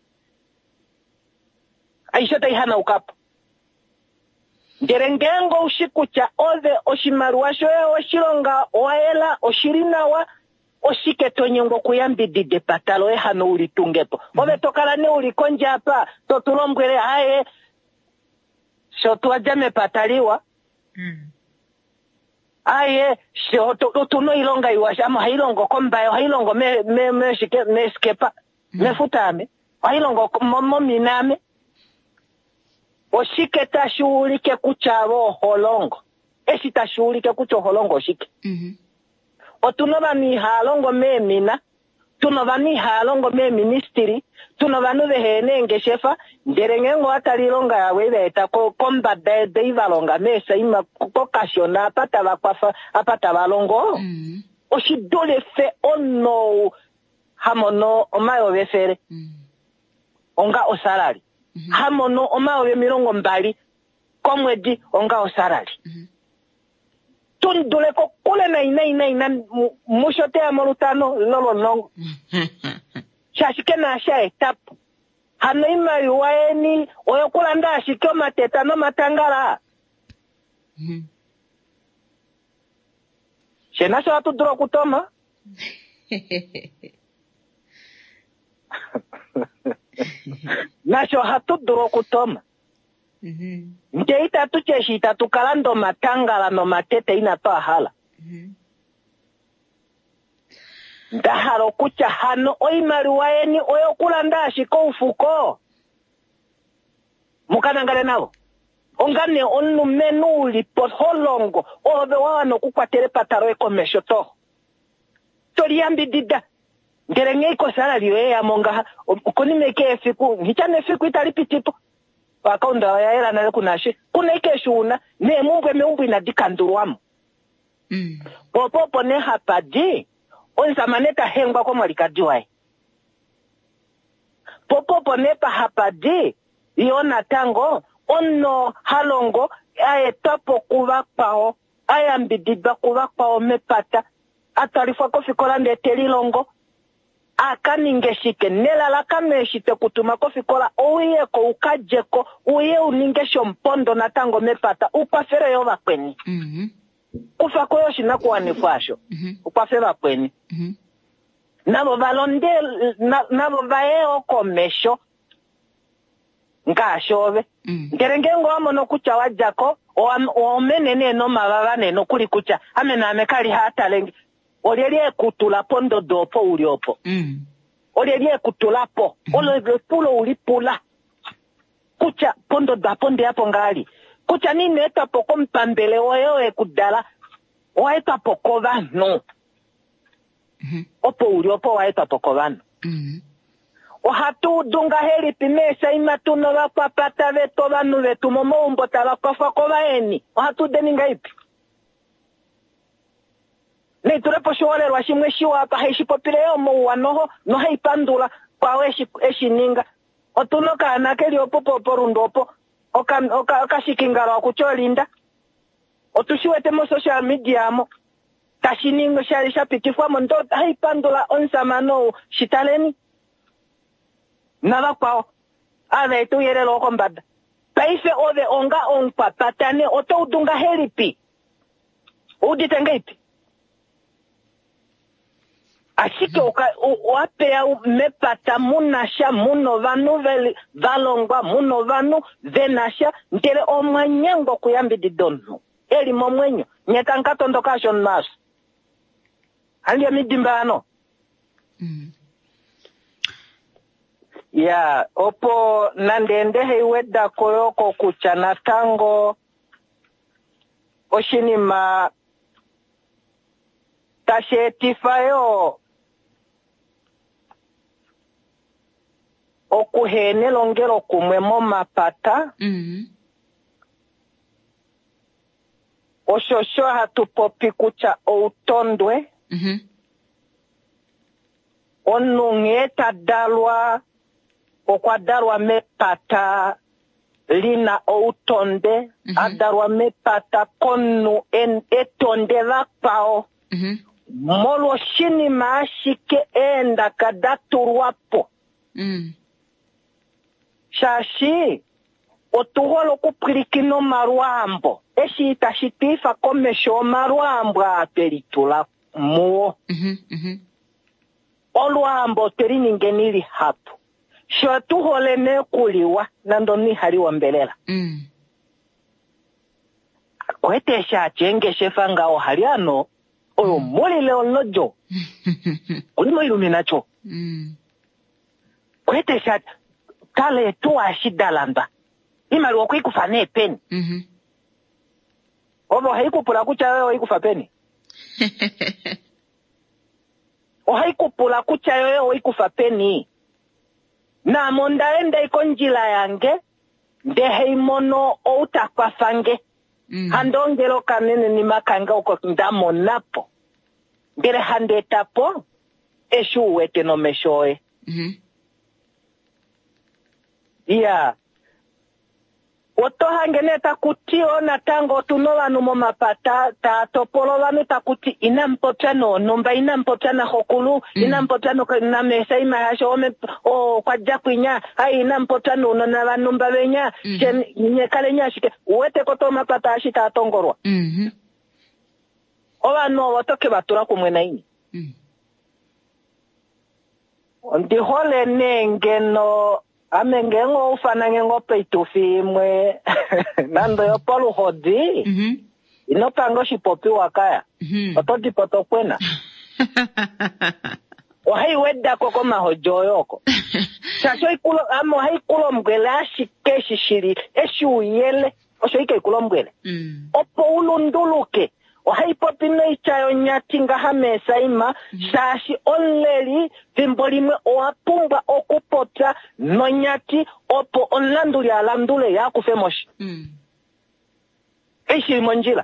aisho te ihana ukapu ngerengengo ushiku cha ove oshimaruwa shoe oshilonga oaela oshirinawa oshiketo nyongo kuyambidide patalo ehano ulitungepo ove tokalane ulikonjapa totulombwele hae shotuwa jame pataliwa aye tuno ilonga iwashamo hailongo kombayo hailongo me skepa me futame hailongo mominame oshike tashuulike kuchavo holongo esi tashuulike kucho holongo oshike otuno vani halongo memina tuno vani halongo me ministry tuno vanu vehenenge shefa nderengengo atalilonga yawe veta kombada deivalonga mesa ima kokasiona apata vakwafa apata valongo oshidole fe ono hamono omayo vefere onga osalari hamono omayo milongo mbali komwedi onga osalari tundule ko kule na ina mushote ya molutano lolo nongo shashike na asha etapu hano imari waeni oyokula nda ashike mateta no matangala shenasho watu duro kutoma nasho hatu duro kutoma nje itatu cheshi itatu kalando matangala no matete inatoa hala ndaharo kucha hano oimari waeni oyokula ndashi ko ufuko mukanangale nabo ongane onu menuli por holongo obe wano kukwatere pataro ekomesho to toliambidida ngerenge iko salary ya monga konimeke fiku ngichane fiku italipitipo wakaunda ya era na kunashi kuna ikeshuna ne mumbwe meumbu inadikandurwamo popopo ne hapaji onza maneta hengwa kwa mwalikadiwae popopo nepa hapaji Iona tango, ono halongo, ae tapo kuvakpao, ae ambididba kuvakpao mepata, atarifa kofikola ndeteli longo, akaningeshike, nelala kameshite kutuma kofikola, uye ko ukajeko, uye uningesho mpondo na tango mepata, upafere yo vakweni. Kufa koyo shinakuwa nifasho, upafere vakweni. Nabo valonde, nabo vaeo komesho, ngashove. Ngerengengo amono kucha wajako, omenene no mavavane no kuli kucha, amena amekali hata lengi. Olelie kutula pondo dopo uliopo. Olelie kutulapo. Olelie pulo ulipula. Kucha pondo da ponde hapo ngali. Kucha nini eta poko mpambele oyo kudala. Waeta poko vano. Opo uliopo waeta poko vano. Ohatu dunga heri pimesa imatuno wakapata veto vanu vetu momo umbota wakafako vaeni. Ohatu deninga ipi. Ne tulepo shole rwashimwe shiwa hapa haishipopile yomo wanoho no haipandula kwa weshi ninga. Otunoka anakeli opopo porundopo. Oka shikingara wakucholinda. Otushiwete mo social media mo. Kashiningo shari shapitifwa mo ndo haipandula onsamano shitaleni. Nava kwao. Ave tu yere loko mbada. Paife ove onga ongpa patane oto udunga helipi. Uditenga ipi. Ashike wapea mepata munasha muno vanu valongwa muno vanu venasha ntele omwanyengo kuyambidi donu. Eli momwenyo. Nyeka nkatondo kashon masu. Halia midimbano. Ya, opo nandende heiweda koyoko kuchana tango oshinima tashetifayo okuhene longero kumwe mo mapata oshosho hatupopi kucha outondwe onungeta dalwa okwadarwa mepata lina outonde adarwa mepata konu etonde vakpao molo shini maashike enda kadaturwapo shashi otuholo kupirikino maruambo eshi itashitifa komesho maruambo aperitula muo oluambo teringenili hapo sho tuhole ne kuliwa nando ni haliwa mbelela kwete sha chenge shefanga o haliano oyo muli leo nojo ulimo iluminacho kwete sha kale tu ashidalamba imali wakuikufane peni obo haikupula kucha wewe haikufa peni o haikupula kucha wewe haikufa peni na mondaende ikonjila yange ndeheimono outakwafange handongelo kanene ni makanga uko ndamo napo ngere handetapo eshuwete no meshoe ya otohangene takutio na tango tunovanu mo mapata ta topolo vanu takuti inampotano nomba inampotana hokulu inampotano na mesa imahasho o kwa jakwinya ai inampotano na vanumba venya nyekale nyashike uwete koto mapata ashita atongorwa ovanu watoke batura kumwena ini ndihole nengeno amengengo ufanange ngope itufimwe nando yo polu hodi inopango shipopi wakaya ototi potokwena ohai wedda koko mahojo yoko shasho ikulo amo hai kulo mgwele ashike shishiri eshu yele osho ike ikulo mgwele opo ulunduluke ohai popino ichayo nyatinga hamesa ima shashi onleri vimbolimwe oapumba okupota no nyati opo onlanduli alandule ya kufemoshi ishi monjila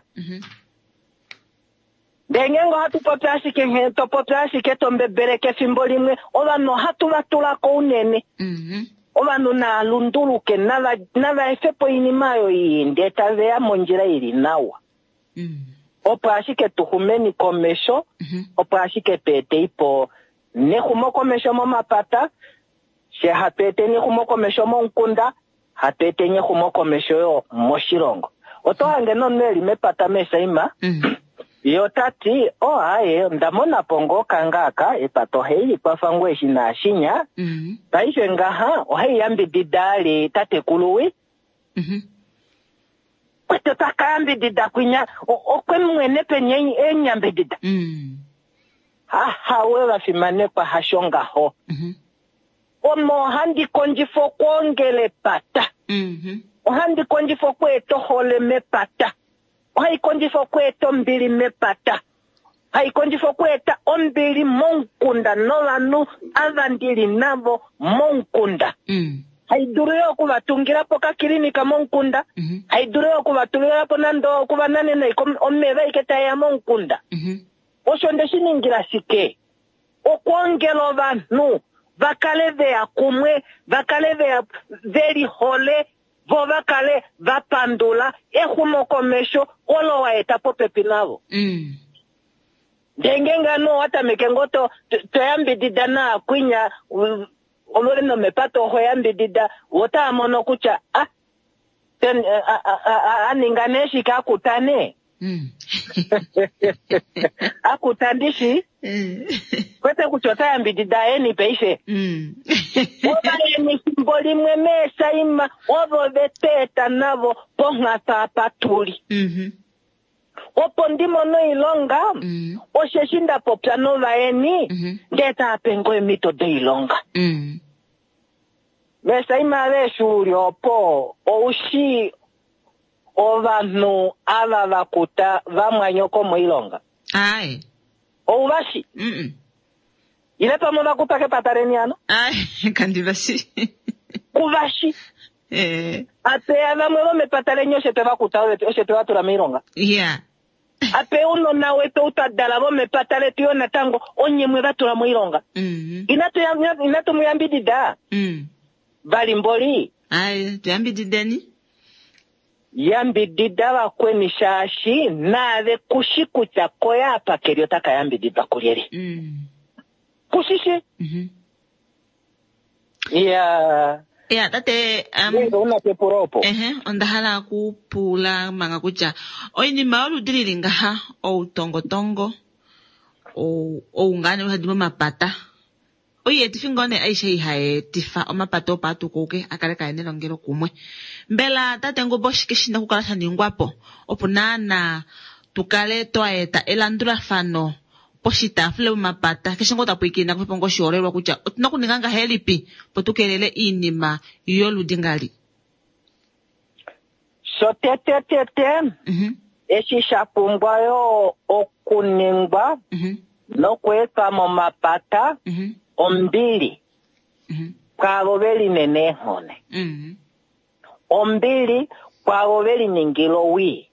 dengengo hatu potashike ngento potashike tombe bereke fimbolimwe ola no hatu batula ko unene Ovanu na lunduluke nava efepo inimayo inde tavea monjira ili nawa. Opo ashike tuhumeni komesho, opo ashike pete ipo nehumo komesho mo mapata, she hapete nehumo komesho mo nkunda, hapete nehumo komesho yo moshilongo. Oto hange noneli mepata mesa ima, yotati, aye, ndamona pongo kangaka, epato hei kwa fangwe shina shinya, taishe ngaha, ohei yambi didali tate kuluwi, kwete takayambi dida kwinya, okwe mwene penye enyambi dida. Wewa fimane kwa hashonga ho. Omo handi konjifo kuongele pata. Ohandi konjifo kweto hole me pata. Ohai konjifo kweto mbili me pata. Hai konjifo kweta ombili monkunda novanu avandili navo monkunda. Haidureo kuvatungira po kakilinika monkunda. Haidureo kuvatungira po nando kuvanane omeva iketa ya monkunda. Oshonde shiningira sike. Okuongelo vanu. Vakaleve ya kumwe. Vakaleve ya veri hole. Vovakale vapandula. Ehumo komesho. Olo wa etapo pepinavo. Dengenga no wata mekengoto. Toyambi didana kwinya. Olore no mepato hoyambi dida. Wota amono kucha. Aninganeshi kakutane. Akutandishi kwete kuchota yambi didaeni peishe oba ni simboli mwemesa ima ovo veteta navo ponga tapatuli opo ndimo no ilonga osheshinda popya no vaeni ngeta apengo emito de ilonga mesa ima veshuri opo oushi ovanu ava vakuta vamwanyoko muilonga. Aye. Ouvashi. Ile pamo vakuta ke patareniano? Aye, kandivashi. Kuvashi. Ape avamwe me patarenyo shete vakuta shete vatura milonga. Yeah. Ape uno nawe to utadala vo me patareti ona tango onye mwe vatura muilonga. Inato muyambidida. Balimboli. Aye, tuyambidideni. Yambi didava kweni shashi nave kushiku cha koya apa keriotaka yambi dida kurieri. Kushishi? Ya, tate una pepuropo. Ondahala kupula manga kucha. Oyi ni maulu dirilinga ha o tongo o ungane hadimo mapata. Oye tifingone aisha ihae tifa o mapato patu koke akale kaene longero kumwe. Mbela tate ngo boshikishinda kukalasha ningwapo opunana tukale toaeta elandula fano poshitafule mapata keshingo tapuikina kupongo shorelwa kucha otinakuninganga helipi potukelele inima yoludingali. So tete eshisha pumbwayo okuningwa no kweka mo mapata ombili kwa voveli nene hone. Ombili kwa voveli ningilo wi.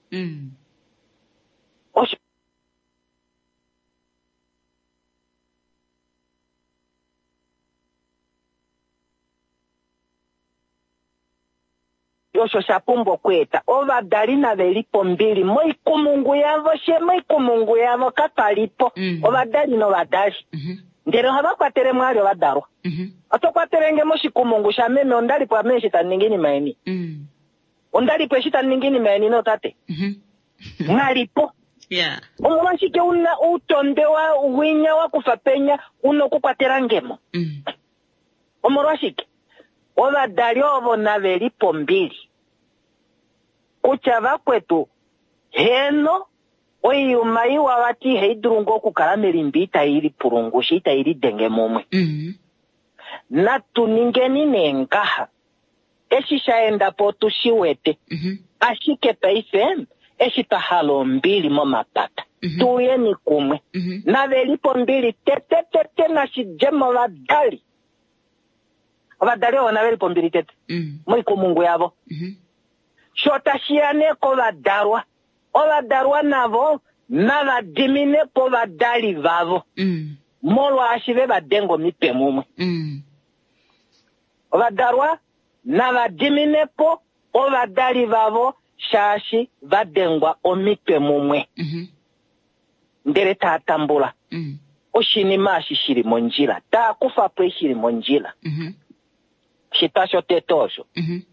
Osho shapumbo kweta. Ova dalina velipo mbili. Moi kumungu yavo katalipo. Ova dalino vadali. Ndero hava kwa tere mwari wa darwa. Ato kwa terenge moshi kumungu shameme ondali kwa meshita ningini maeni. Ondali kwa shita ningini maeni no tate. Ngalipo. Yeah. Omwanshike una utonde wa uwinya wa kufapenya uno kwa terangemo. Omorwashike. Ola dali ovo na velipo mbili. Kuchava kwetu. Heno. Oyi umai wawati heidurungo kukarameli mbita ili purungushi ita ili denge mumwe. Na tuningeni nengaha. Eshishaenda potu shiwete. Ashike paise. Eshita halo mbili momapata. Tuye ni kumwe. Na velipo mbili tete na shijemo vadali. Vadali wana velipo mbili tete. Moi kumungu yavo. Shota shiane ko vadarwa. Ola darwa navo, nava dimine po vadali vavo. Molo ashive vadengo mipe mumwe. vadarwa na vadiminepo ovadali vavo shashi vadengwa omitwe mumwe ndere tatambula oshinima shishiri monjila takufa pwe shiri monjila shitasho tetosho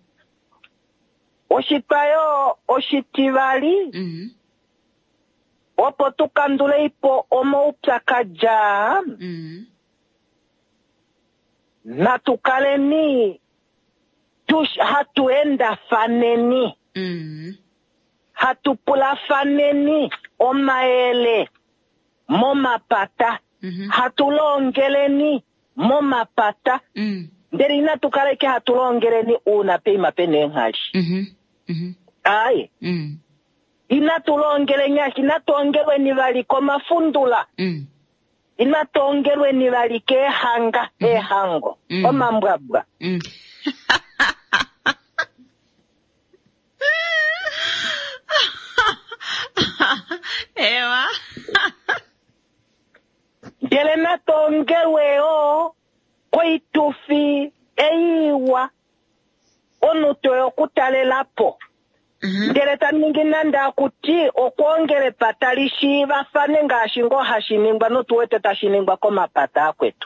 oshitayo oshitivali opo tukandule ipo omoupyakaja na tukaleni hatuenda faneni hatupula faneni omaele momapata hatulongeleni momapata nderi ina tukaleke hatulongeleni unape imapene nhali aye inatulongele nyaki inatongelwe ni bali komafundula inatongelwe ni bali kehanga ehango omambwabwa ewa ngele natongelwe o koitufi eiwa onuto okutalelapo ngele taningina ndakuti okwongere patalishi bafane ngashingo hashiningwa notuwete tashiningwa komapata akwetu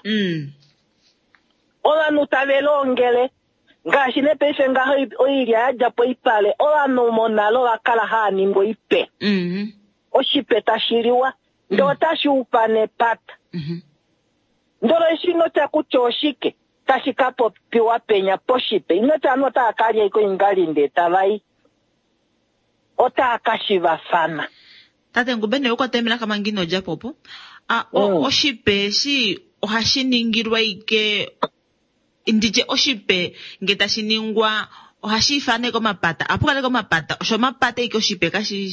ola nutabelongele ngashine pefe ngaho oilya ajapo ipale ola numonalo bakala haningwa ipe oshipe tashiriwa ndo tashiupane pata ndolo ishino takuchoshike tashikapo piwa penya poshipe inota anota akalia iko ingali ndeta vai ota akashiva fana tate ngubene uko temela kama ngino japopo oshipe shi ohashiningirwa ike ndije oshipe ngetashiningwa ohashifane komapata apukale komapata osho mapata ike oshipe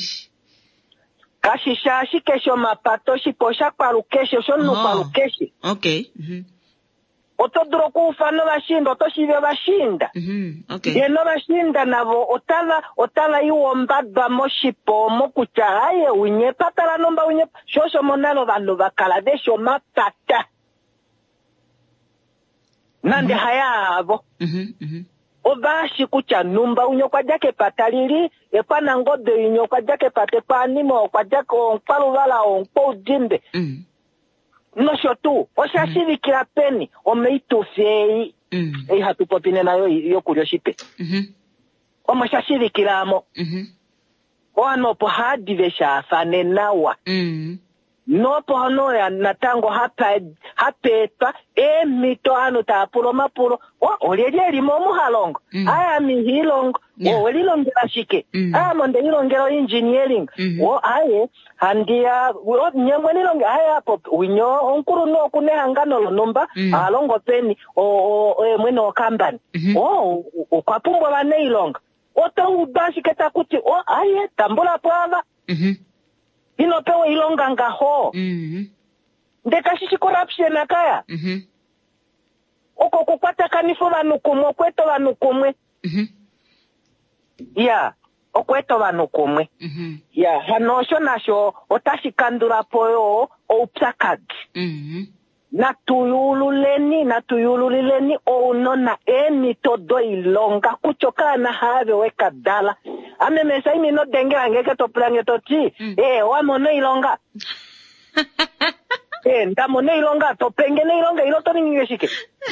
kashisha shikesho mapato shiposha kwalukeshe osho nukwalukeshe okay otodro kufano bashinda otoshive bashinda okay yeno bashinda nabo otala iwombadwa moshipo mokucha haye unye patala nomba unye shosho monalo bantu bakala desho mapata nande hayabo obashi kucha numba unyo kwa jake patalili epana ngode unyo kwa jake pate panimo kwa jake onpaluvala onpo dimbe nosho tu oshashirikira peni omeitufei hatupopine nayo yokulyo shipe omoshashirikiramo wanopo hadivesha afane nawa nopo hono ya natango hapetwa emito anu tapulo mapulo oleli momu halongo aya mihilongo olilongela shike monde ilongelo engineering aye handia nyemwe nilonge aya pop winyo onkuru no kunehangano nomba alongo peni mwene okambani okwapumbwa bane ilonga oto ubashi keta kuti aye tambula pwava inopewa ilonga ngaho ndekashishi corruption akaya oko kukwata kanifo vanukumwe kweto vanukumwe ya okweto vanukumwe ya hanosho nasho otashikandura poyo oupsakadi natuyululileni ounona emitodo ilonga kuchoka na have weka dala amemesa imi no dengela ngeke to plange to ti wamono ilonga ndamone ilonga to pengene ilonga iloto ningeshike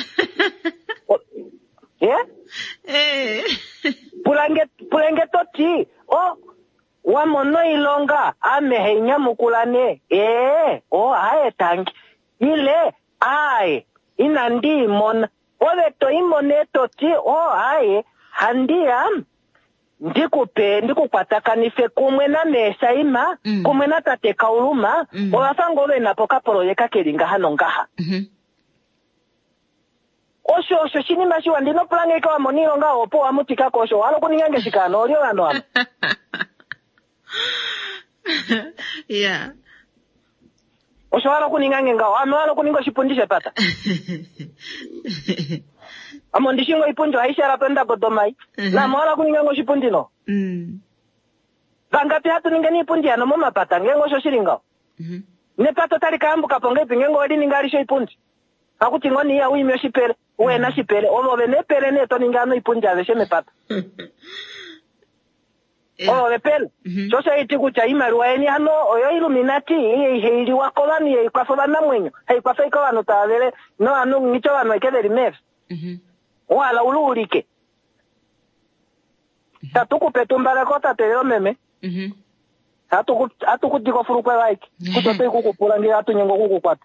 pulange to ti wamono ilonga amehenya mukulane aye tangi ile aye inandi mona oveto imoneto ti aye handia ndikukwatakanise kumwe na mesa ima kumwe na tate kauluma ovafango ove napo kapoloyeka kelinga hano ngaha osho shinima shiwa ndino pulangeka wa monilo nga opo wa mutika kosho walo kuningange shikano olio wano wano yeah osho walo kuningange nga walo kuningo shipundishe pata amo ndishingo ipunjo haishara penda bodomai na mwala kuningango shipundino vangapi hatu ningeni ipundi ano moma pata ngengo sho shiringa ne pato tali kambuka ponge pingengo wadi ningali sho ipundi hakuti ngoni ya uimyo shipele Uena shipele ovo bene pele ne to ningano ipunja sheme papa. Oh lepel. Society kucha imarwa eni hano oyo Illuminati hili wakolani kwa fobana mwenyo. Hei kwa fake wano tavele no anu ngicho wano ekele rimef. Wala ulurike. Tatuku petumbara kota teo meme. Atu diko furukwe waiki. Kutote kukupulangira atu nyongo kukukwata.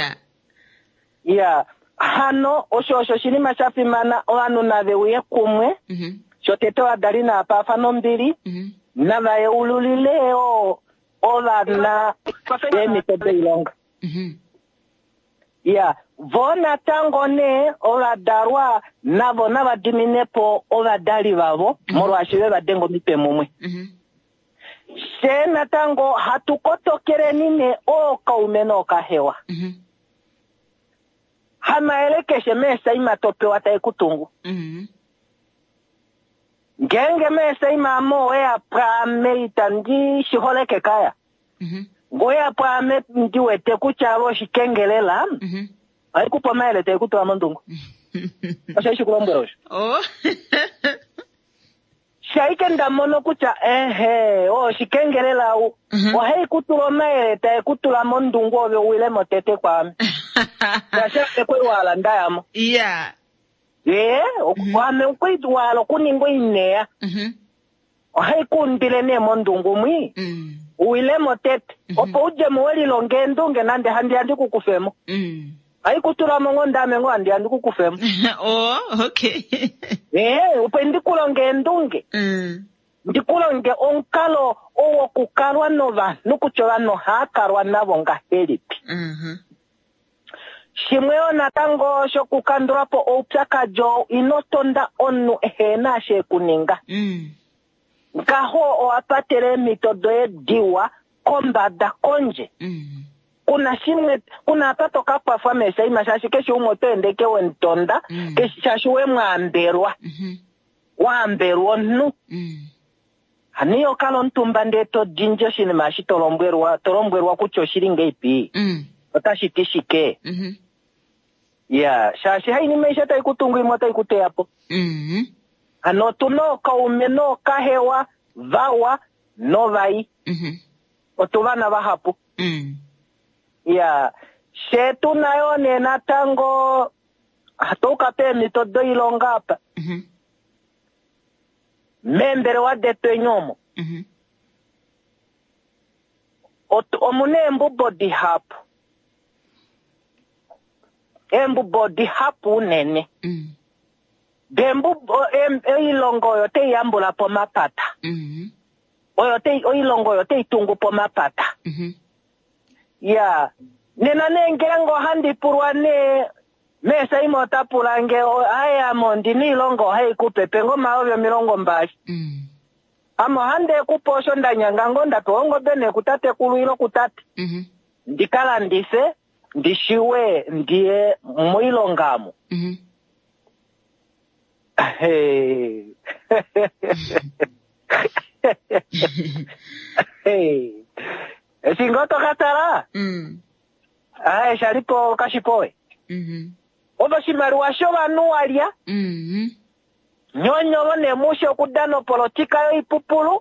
Yeah. Hano osho shini mashapi mana oanu na vewe kumwe. Shoteto adari na apafano mbili. Na vae ululileo ola na mitodo ilonga. Yeah. Vona tangone ola darwa navo na vadiminepo ola dari vavo. Moro ashiwe vadengo mipe mumwe. Sena tango hatukoto kere nine o kaumeno kahewa. Hama elekeshe mesa ima tope wata kutungu. Genge mesa ima moe prame itandi shiholeke kaya. Goya prame ndiwe teku chavo shikengelela. Haikupa maele teku tuwa mandungu. Asha shikulambwerosh. Oh. Shaike ndamono kucha shikengelela u. Wahei kutuwa maele teku tuwa mandungu ove uile motete kwa ame. Kasha kwe wala ndayamo. Yeah. Wame ukwe wala kuningo inea. Wahei kundile ne mondungu mwi. Uile motete. Opo uje mweli longendunge nande handi kukufemo. Hai kutura mongo ndame ngo handi kukufemo. Oh, okay. Upo ndikulongendunge. Ndikulonge onkalo owo kukarwa nova. Nukuchola no hakarwa navo nga helipi. Shimweo natango shokukandura po upyaka jo inotonda onu ehena she kuninga. Ngaho o apatere mitodo diwa komba da konje. Kuna shimwe, kuna apato kapa fame sa ima shashi keshi umoto endeke wentonda, keshi shashi we mwamberwa. Wamberwa nu. Haniyo kalo ntumbande to jinjo shinimashi tolombwerwa kucho shiringe ipi. Otashi tishike. Yeah, shashi hai nimeisha taikutungu imo taikute hapo. Ano tuno kaumeno kahewa vawa no vai. Otuvana vahapu. Yeah, shetu nayo nena tango hatoka pe mitodo ilongapa. Membere wa deto nyomo. Omune embu body hapu. Embu body hapu nene. Bembu ilongo yote yambula po mapata. Ilongo yote itungu po mapata. Yeah. Nena nengengo handi purwane mesa imota purange haya mondi ni ilongo hai kupepe ngoma ovyo milongo mbashi. Amo hande kuposho ndanyangango ndatuongo bene kutate kuluilo kutate. Ndikala ndise, ndishiwe, ndiye mwilo ngamu. Hey. Hey. Singoto katara. Shalipo kashipoe. Oba shimaruwa shoba nuwalia. Nyonyo wane musho kudano politika yo ipupulu.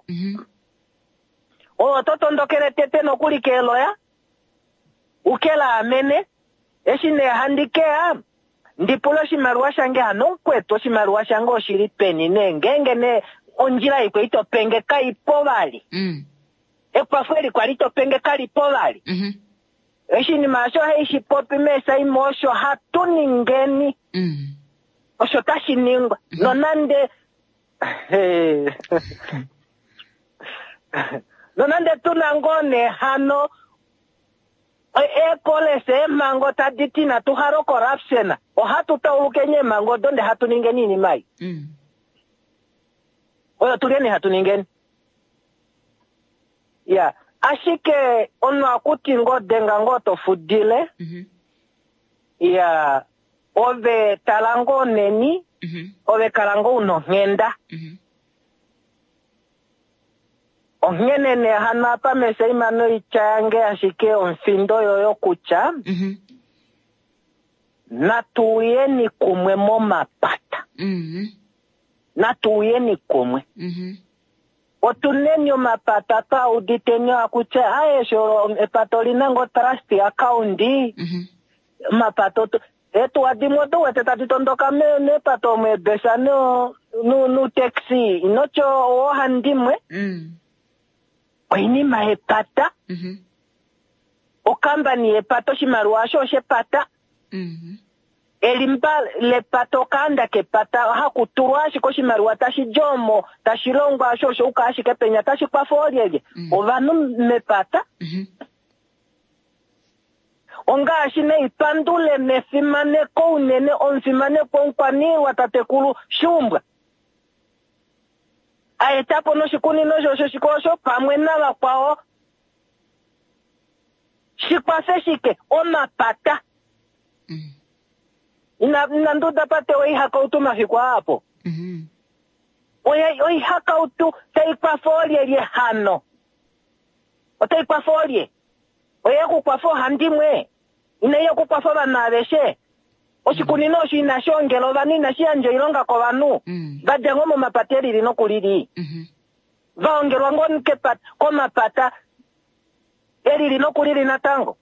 Toto ndokere tete no kulikelo ya. Ukela amene. Eshine handikea. Ndipulo shimaruwa shange hanokweto shimaruwa shange oshilipeni ngenge ne onjila ikwe ito penge kaipovali. Ekwa fweli kwa lito penge kalipovali. Eshini masho heishi popi mesa imosho hatuningeni. Osho tashi ningwa. Nonande nonande tunangone hano ekole se mango taditina tuharo corruption. O hatu taulukenye mango donde hatuningeni ni mai. Oyo tulieni hatuningeni. Yeah. Ashike ono akuti denga ngoto fudile. Yeah. Ove talango neni. Ove kalango uno ngenda. Ongenene hanapa mese imano ichange ashike onfindo yoyo kucha. natuyeni kumwe mo mapata. Natuyeni kumwe. Otunenyo mapata ta uditenyo akuche aesho epatolinango trust account. Mapato etu adimodo wetatitondoka me pato me besano nu taxi inocho o handimwe. Oini mahepata. Okamba ni epato shimaruasho shepata. Elimba le pato kanda ke pata hakuturuashi ko shimaruwa tashi jomo tashi longwa shosho ukashi ke penya tashi kwa foliege. Ovanu mepata. Onga ashine ipandule mefimane ko unene onfimane ko nkwani watatekulu shumbwa. Aetapo no shikuni no shosho shikosho pamwe na wakwao. Shikwase shike omapata. Nanduda pate oi haka utu mafikwa hapo. Oi haka utu teikwa folie ye hano. O teikwa folie. Oye kukwafo handimwe. Inaye kukwafo banabeshe. Oshikuni no shi nashongelo bani nashianjo ilonga kwa banu. Badengo mo mapateri lino kuliri. Vaongelwa ngonke pat ko mapata eri lino kuliri natango.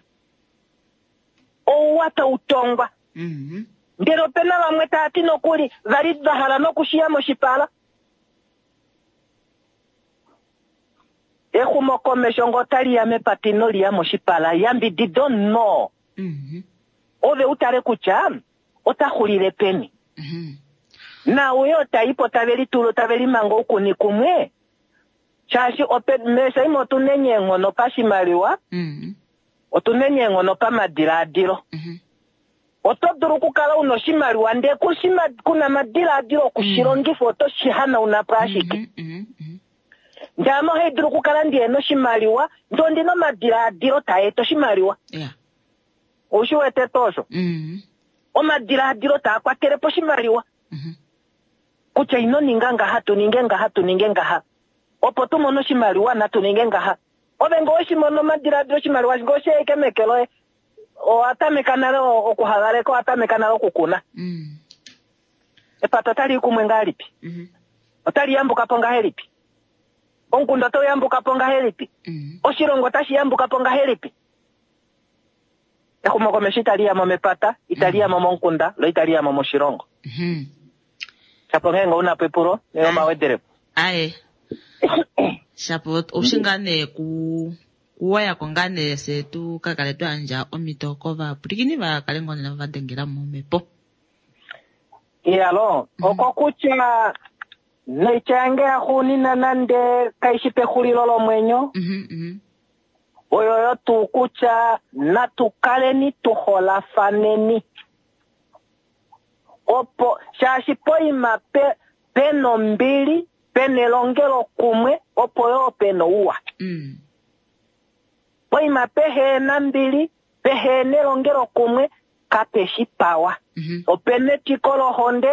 O wata utongwa. Ndero pena bamwe tati no kuli bali bahala no kushia mo shipala. Ekumo komeshongo tali ya mepatino liya mo shipala yambi didon no. Ove utare kucham otakhulile peni. Na uyo taipo tabeli tulo tabeli mango ukuni kumwe. Chashi open mesa imo tunenye ngono pashimaliwa. Otunenye ngono pa madiradiro. Otoduru kukala uno shimaliwa nde kushima kuna madiradiro kushirongi foto shihana unaprashiki. Njamo heduru kukala ndiye no shimaliwa ndondi no madiradiro taeto shimaliwa. Ushuwete tosho. O madiradiro ta kwa kerepo shimaliwa. Kucha ino ninganga hatu ningenga ha. Opo tumono shimaliwa na tuningenga ha. Obengo oshimono madiradiro shimaliwa ngoshe ekemekelo o atamekanalo okuhagareko atamekanalo kukuna. Epato tali kumwenga lipi. Otali yambuka ponga helipi. Onkunda to yambuka ponga helipi. Oshirongo tashi yambuka ponga helipi. Ekumo Italia mo mepata, Italia mo monkunda, lo Italia mo moshirongo. Chapongengo una pepuro, neo mawedere. Ae. Chapo oshingane kuwaya kongane se tu kakale tu anja omitokova purikini ba kalengone na vadengera mo mepo. Iyalo, okokucha nechange ahunina nande kaishipe khulilolo mwenyo. Oyoyo tukucha natukaleni tuhola faneni. Opo shashi poima peno mbili penelongelo kumwe opo yo peno uwa. Poima pehena mbili pehenelongelo kumwe kapeshi pawa. Opene chikolo honde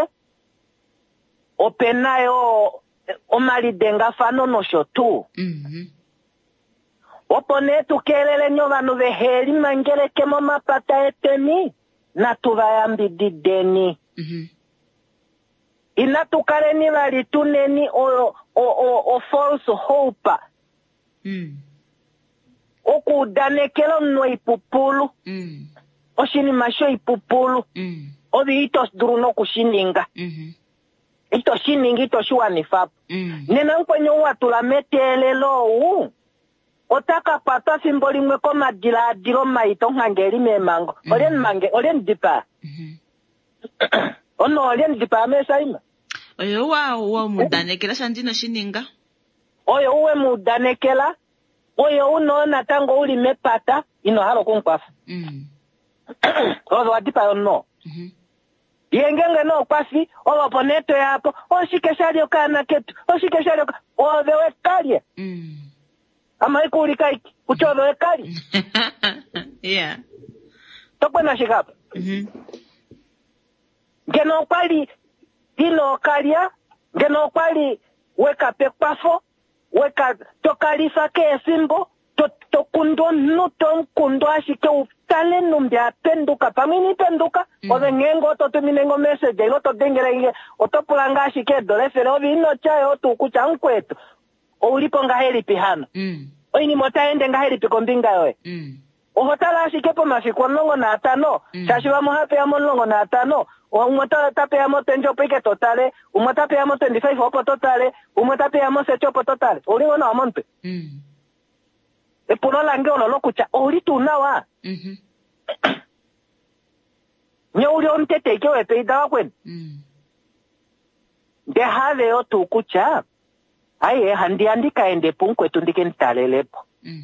openayo omalidenga fano no shotu. Opone tukelele nyo vanu veheli mangele kemo mapata etemi na tuvayambi dideni. Inatukale vali tuneni o false hope. Okudanekelo no ipupulu. Oshini masho ipupulu. Obi itos duruno kushininga. Ito shiningi ito shuani fapu. Nena nkwenye watula metelelo otaka pata simboli mwe koma dilo maito ngangeli memango. Olien dipa. Ono olien dipa mesa ima. Oyo wa mudanekela shandino shininga. Oyo uwe mudanekela. Oyo unoona tango uli mepata ino halo kunkwafu. Ozo wadipa ono. Yengenge no kwasi owa poneto yapo oshikeshalio kana ketu oshikeshalio ovewe kalye. Ama ikuli kaiki uchovewe kalye. Yeah. Tokwe na shikapa. Ngeno kwali ino kalya ngeno kwali weka pekpafo weka tokalisa ke simbo to kundo nuto kundo ashike tale numbia penduka pamini penduka ove ngengo to tuminengo message ilo to dengere oto pulanga shike dole fere ovi ino chae otu kucha nkwetu ulipo ngaheli pihano oini motaende ngaheli pikombinga yoe ohotala shike po mafiko nongo na atano shashiwa muhape ya monongo na atano umotala tape ya moto njo peke totale umotape ya moto 25 opo totale umotape ya moto chopo totale ulingo na amonte epuno lange ololo kucha oli tunawa nyo uli ontete kyo epeida wakwen de have yo tu kucha aye handi kaende punkwe tundike ntalelepo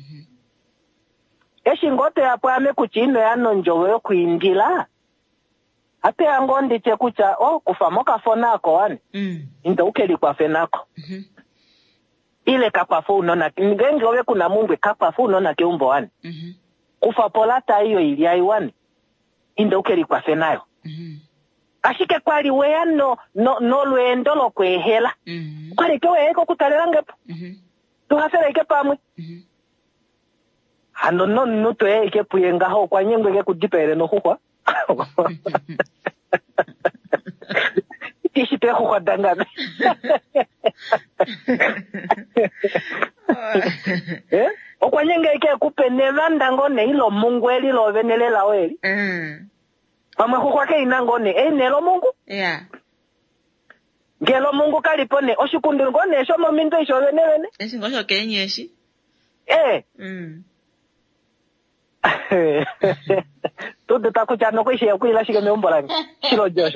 eshingote yapo ame kuchino yano njowe yo kuindila ate angondi che kucha kufamoka fonako wani inda ukeli kwa fenako ile kapafu unona ngenge owe kuna mungu kapafu unona keumbo wani kufa polata hiyo ili aiwani inda ukeli kwa fenayo ashike kwali wea no luendolo kwehela kwali kewe eko kutalelangepo tuhafela ike pamwe hano no nuto eke puyenga ho kwa nyengwe eke kudipere no hukwa tishipe hukwa dangana okwa nyenge eke kupe nevanda ngone ilo mungu eli lo venelela weli pamwe hukwa ke inangone nelo mungu ngelo mungu kalipone oshikundu ngone esho momindo isho venevene ngosho kenyeshi Tudo tá cuidando com isso, eu cuido lá chega meu umbolang. Silo Joshua.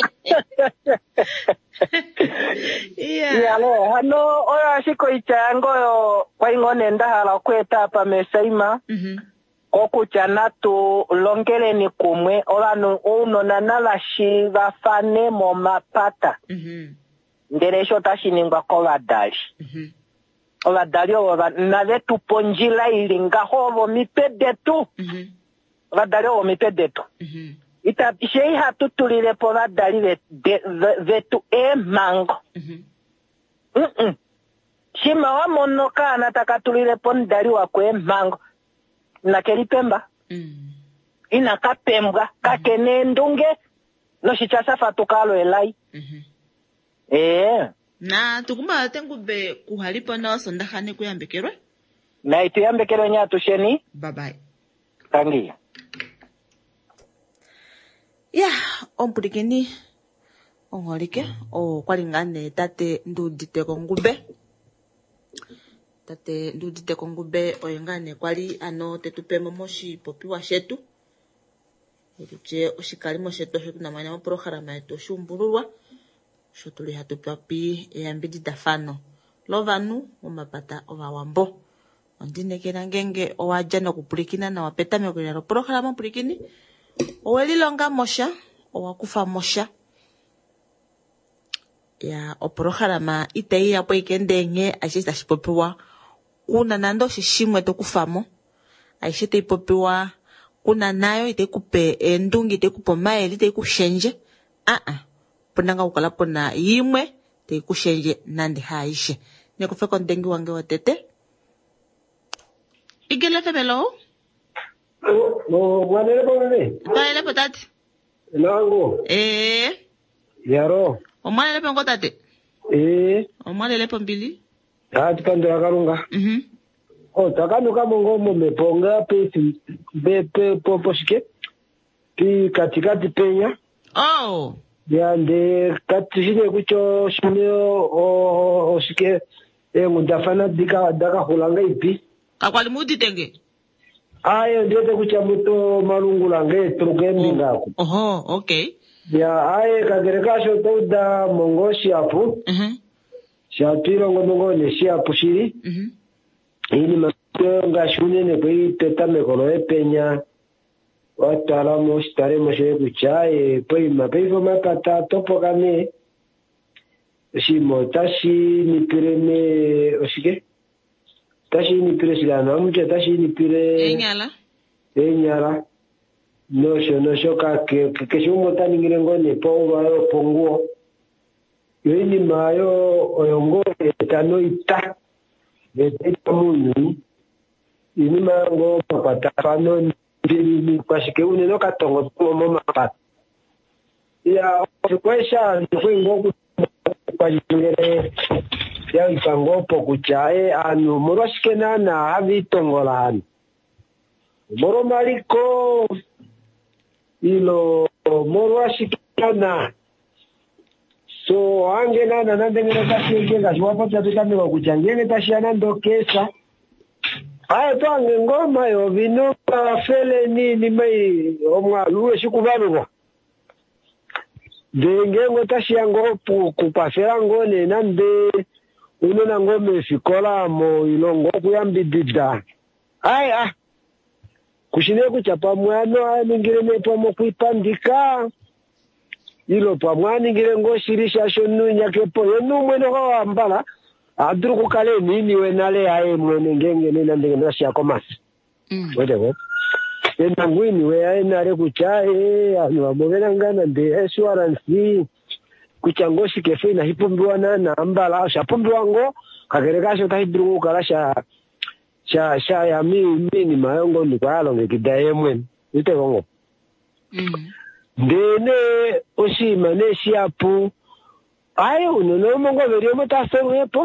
Ale, hano ora shiko ichango yo kwa ingone ndahala kweta pa mesaima. Okuchana tu longele ni kumwe ora no uno nanala shiva fane mo mapata. Nderesho tashiningwa kwa wadashi. Ovadalio ova nave tuponjila ilinga hovo mipedetu vadalio vo mipedetu ita shei hatutulile po vadali vetu mango shima wa monoka anataka tulile po ndali wakwe mango na kelipemba ina kapembwa kakene ndunge no shichasa fatukalo elai na tukuma tengube kuhalipo na sondahane kuyambekerwe na ituyambekerwe nyatu sheni bye bye tangia ompurikini ongolike kwalingane tate ndudite kongube oyengane kwali ano tetupemo moshi popiwa shetu utuche oshikalimo shetu tunamanya mo programa yetu shumbululwa shotuli hatupapi eyambidida fano lovanu omapata ovawambo ondinekela ngenge owaja nokupulikina na wapetame okulelo programa opulikini owelilonga mosha owakufa mosha oprograma itayi yapo ikendenge aishe tashipopiwa kuna nando shishimwe tokufamo aishe teipopiwa kuna nayo itaikupe endungi itaikupa maeli itaikushenje punanga ukala pona yimwe teikushenje nande haishe nekufeka ndengi wange watete igele femelo mwanele pomene paele potati nango yaro omwanele pongo tate omwanele pombili ati pandira karunga takanuka mongo meponga pesi bepe poposhike pi katikati penya yande katishine kucho shine oshike ngundafana daka hulanga ipi akwali mudi tenge ayo ndete kucha muto malungulanga trugembi ngako okay ya aye kagerekasho toda mongoshi apu shatiro ngongo ne shiapu shiri ini mato ngashune ne kwi teta mekolo epenya wataramo staremo she kuchae poi mapefo mapata topo kame shimo tashi ni pireme oshike tashi ni pire silana muje tashi ni pire enyala no shoka ke shumo tani ngirengo ne powa ponguo yini mayo oyongo etano ita beta munu ini mango papata fano ni kwa shike uneno katongo mama pat ya kwesha ngo kwa jingere ya ipango pokuchae anu moroshikena na havi tongolani moro maliko ilo moroshikena so angena na ndengena kashiyenga shwapo tapitame kwa kuchangene tashiana ndokesa aya to ngoma yo vino fele ni mai omwaluwe shikuvaluwa dengengo tashiango kupafera ngone nambe unona ngome fikola mo ilongo kuyambidida aya kushine kuchapa mwana ningire nepo mo kuipandika ilo pa mwana ngire ngoshirisha shonu nyakepo yenu mwene kwa ambala aduru kukale nini wenale ae mwene ngenge nina ndenge ya komasi weteko ena ngwini we ae nare kuchae anu wabovena ngana de assurance kuchangoshi kefe na hipombiwa na ambala shapombiwa ngo kagerekasho tahiduru kukala sha ya mini mayongo ni kwa alonge kidaye mwen weteko ngo ndene oshima neshiapu ayo unono mongo verio motaseru yepo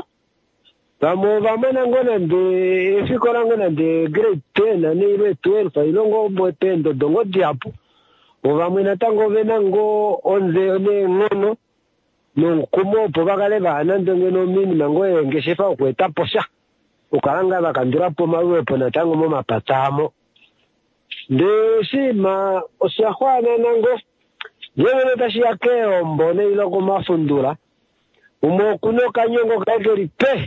vamana ngona de efikola ngona de grade 10 ni ile 12 ilongo botendo dongo diapo ovamwena tango vena ngo onze ne ngono no kumo povakale vana ndongeno mini mango engeshefa kweta posha ukalanga vakandura po mawepo na tango mo mapatamo de shima oshahwana nango yene tashia keo mbone iloko mafundula umo kuno kanyongo kaekeri pe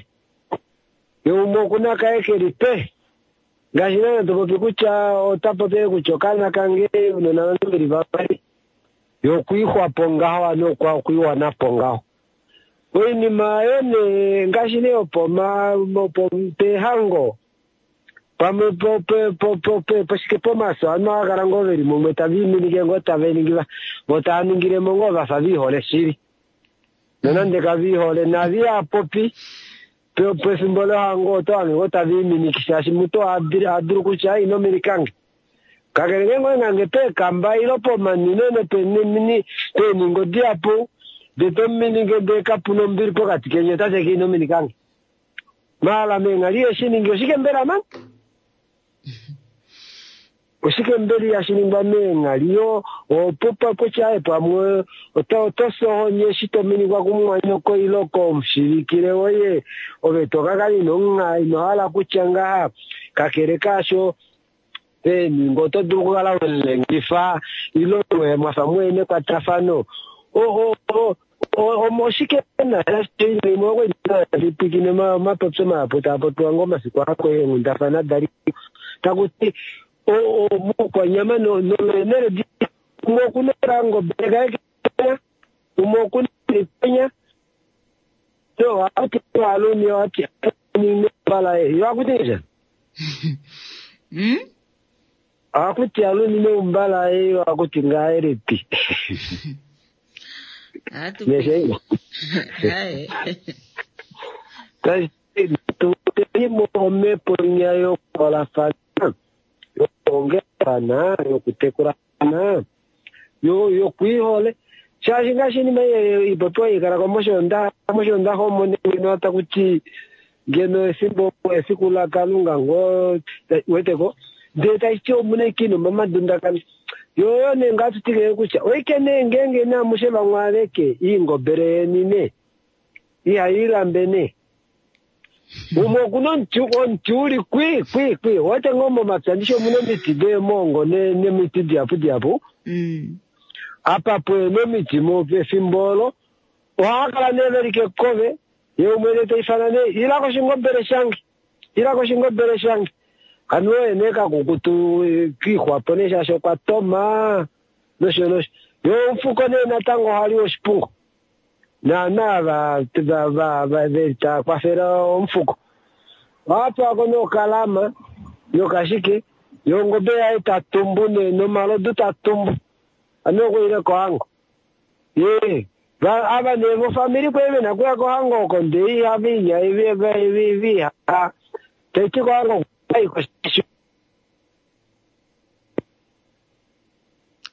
umo kuna kaekeri pe ngashina ndo kikucha otapote kuchokana kange unona ngiri vapari yo kuihwa pongawa no kwa kuihwa na pongawa ni maene ngashine opo pe hango pame pope pasike pomaso ano agarango veri mumeta vimi nigengo taveni ngiva botani ngire mongo vafavi hole shiri nonande kavi hole na via popi pe simbolo hango to ango tavimi nikishashi muto aduru kuchai no mirikangi kagerengo ngange pe kamba ilopo manine pe mini pe ningo diapo de tomini ngende kapuno mbiri pokati kenye tate kino mirikangi mala mengalie shini ngio shikembera man usike mbeli ya shinimba menga liyo opopa pochae pamwe otoso nyeshito mini kwa kumwanyo ko iloko mshirikire oye obetoka kali nonga inohala kuchanga kakerekasho ningoto dukala lengifa ilotwe mwasamwene kwa tafano moshike na stili mwe ndipikine mapopsema potapotwa ngoma sikwako ngundafana dari takuti kwa nyama no nere di umokuna rango bega umokuna Kenya so ati aluni ati ni bala yakuteja akuti aluni no mbala akuti ngaerepi atu hai kai tu mo me ponya yo kola fa ongea yo kutekurana yo kuihole shashingashi ni mai ipopo ikara komosho nda homo no atakuti geno simbo esikula kalunga ngo weteko data icho mune kino mama dunda kan yo ne ngatu tige kucha oikene ngenge na musheba ngwaleke ingo bereni ne ihayirambene umo kuno nturi kwi wote ngombo matsandisho muno mitide mongo ne mitidi apu apa pwe no mitimo pe simbolo wakala neverike kove ye umwele taifanane ilako shingo bere shangi kanwe neka kukutu kihwa ponesha shokwa toma nosho yo mfuko ne natango haliwo shipungo na verita kwa fera mfuko hapa kono kalama yo kashike yo ngobea itatumbu ne no malodu tatumbu anoko ile ko hango aba ne mo family ko ebe na ko hango ko ndei abinya ivi ha tete ko hango ai ko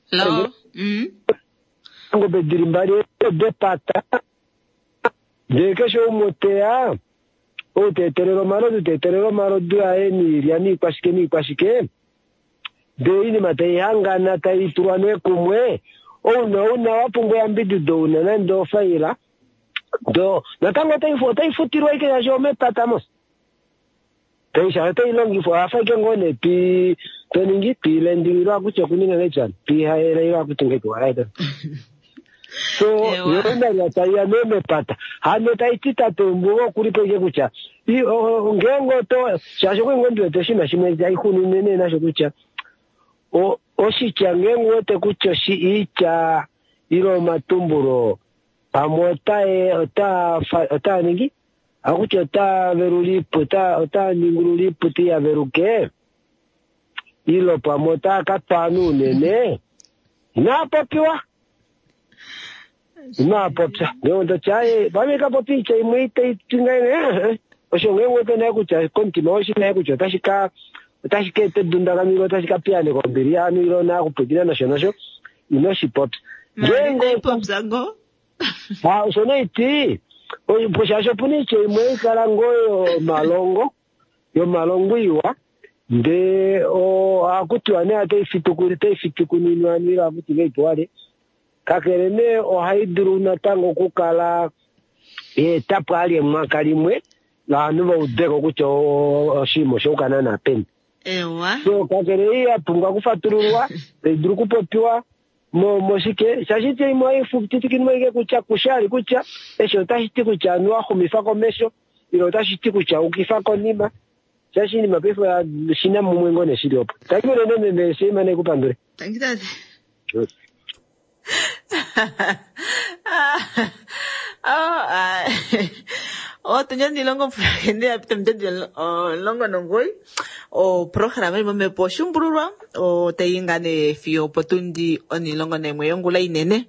Lo. Ngo bediri mbali de pata. De kesho motea. O teterero maro dua eni riani kwashike. De ini matei hanga na tai tuane kumwe. Una wapungo yambidi do una nendo faila. Do natango tai futirwa ike ya jome patamos. Tai sha tai longi fo afa ke ngone pi teningi pi lendira kucho kuninga nechan. Pi haera kutinge to aida. So yona ya tai ya meme pata. Hane tai tita tumbo kuripege kucha. I ngengo to shasho ngondo teshina shime jai kuni nene na shokucha. O si changengo te kucho si icha iro matumburo pamota ota ningi akucho ta verulipu ota ningurulipu tia veruke ilo pamota katanu nene na popiwa na popsa ndio chai bame ka popi chai muite tingaine o shongengo te na kucha continue si na kucha tashike te dunda kamiro tashika piane ko biria miro na kupigina na shonasho inoshi pops Ngengo pops ango sonaiti o poshasho puniche mwe karango yo malongo iwa de o akutwane ate fitukuni nwanira akutige twale kakerene o haidru na tango kukala tapali mwakalimwe la nuva udeko kucho shimo shokana na pen ewa so kakere ya punga kufaturwa idru kupopiwa mosike shashite imwe fukitiki imwe kucha kushari kucha esho tashiti kucha nwa khumifako mesho ilo tashiti kucha ukifako nima shashini mapefo ya shina mumwengo neshiriopo takire nene sema ne kupandure tangitade tenyo nilongo prende apita mtedi longo nongoi o programa me po shumburwa o teingane fio potundi onilongo nemwe yongula inene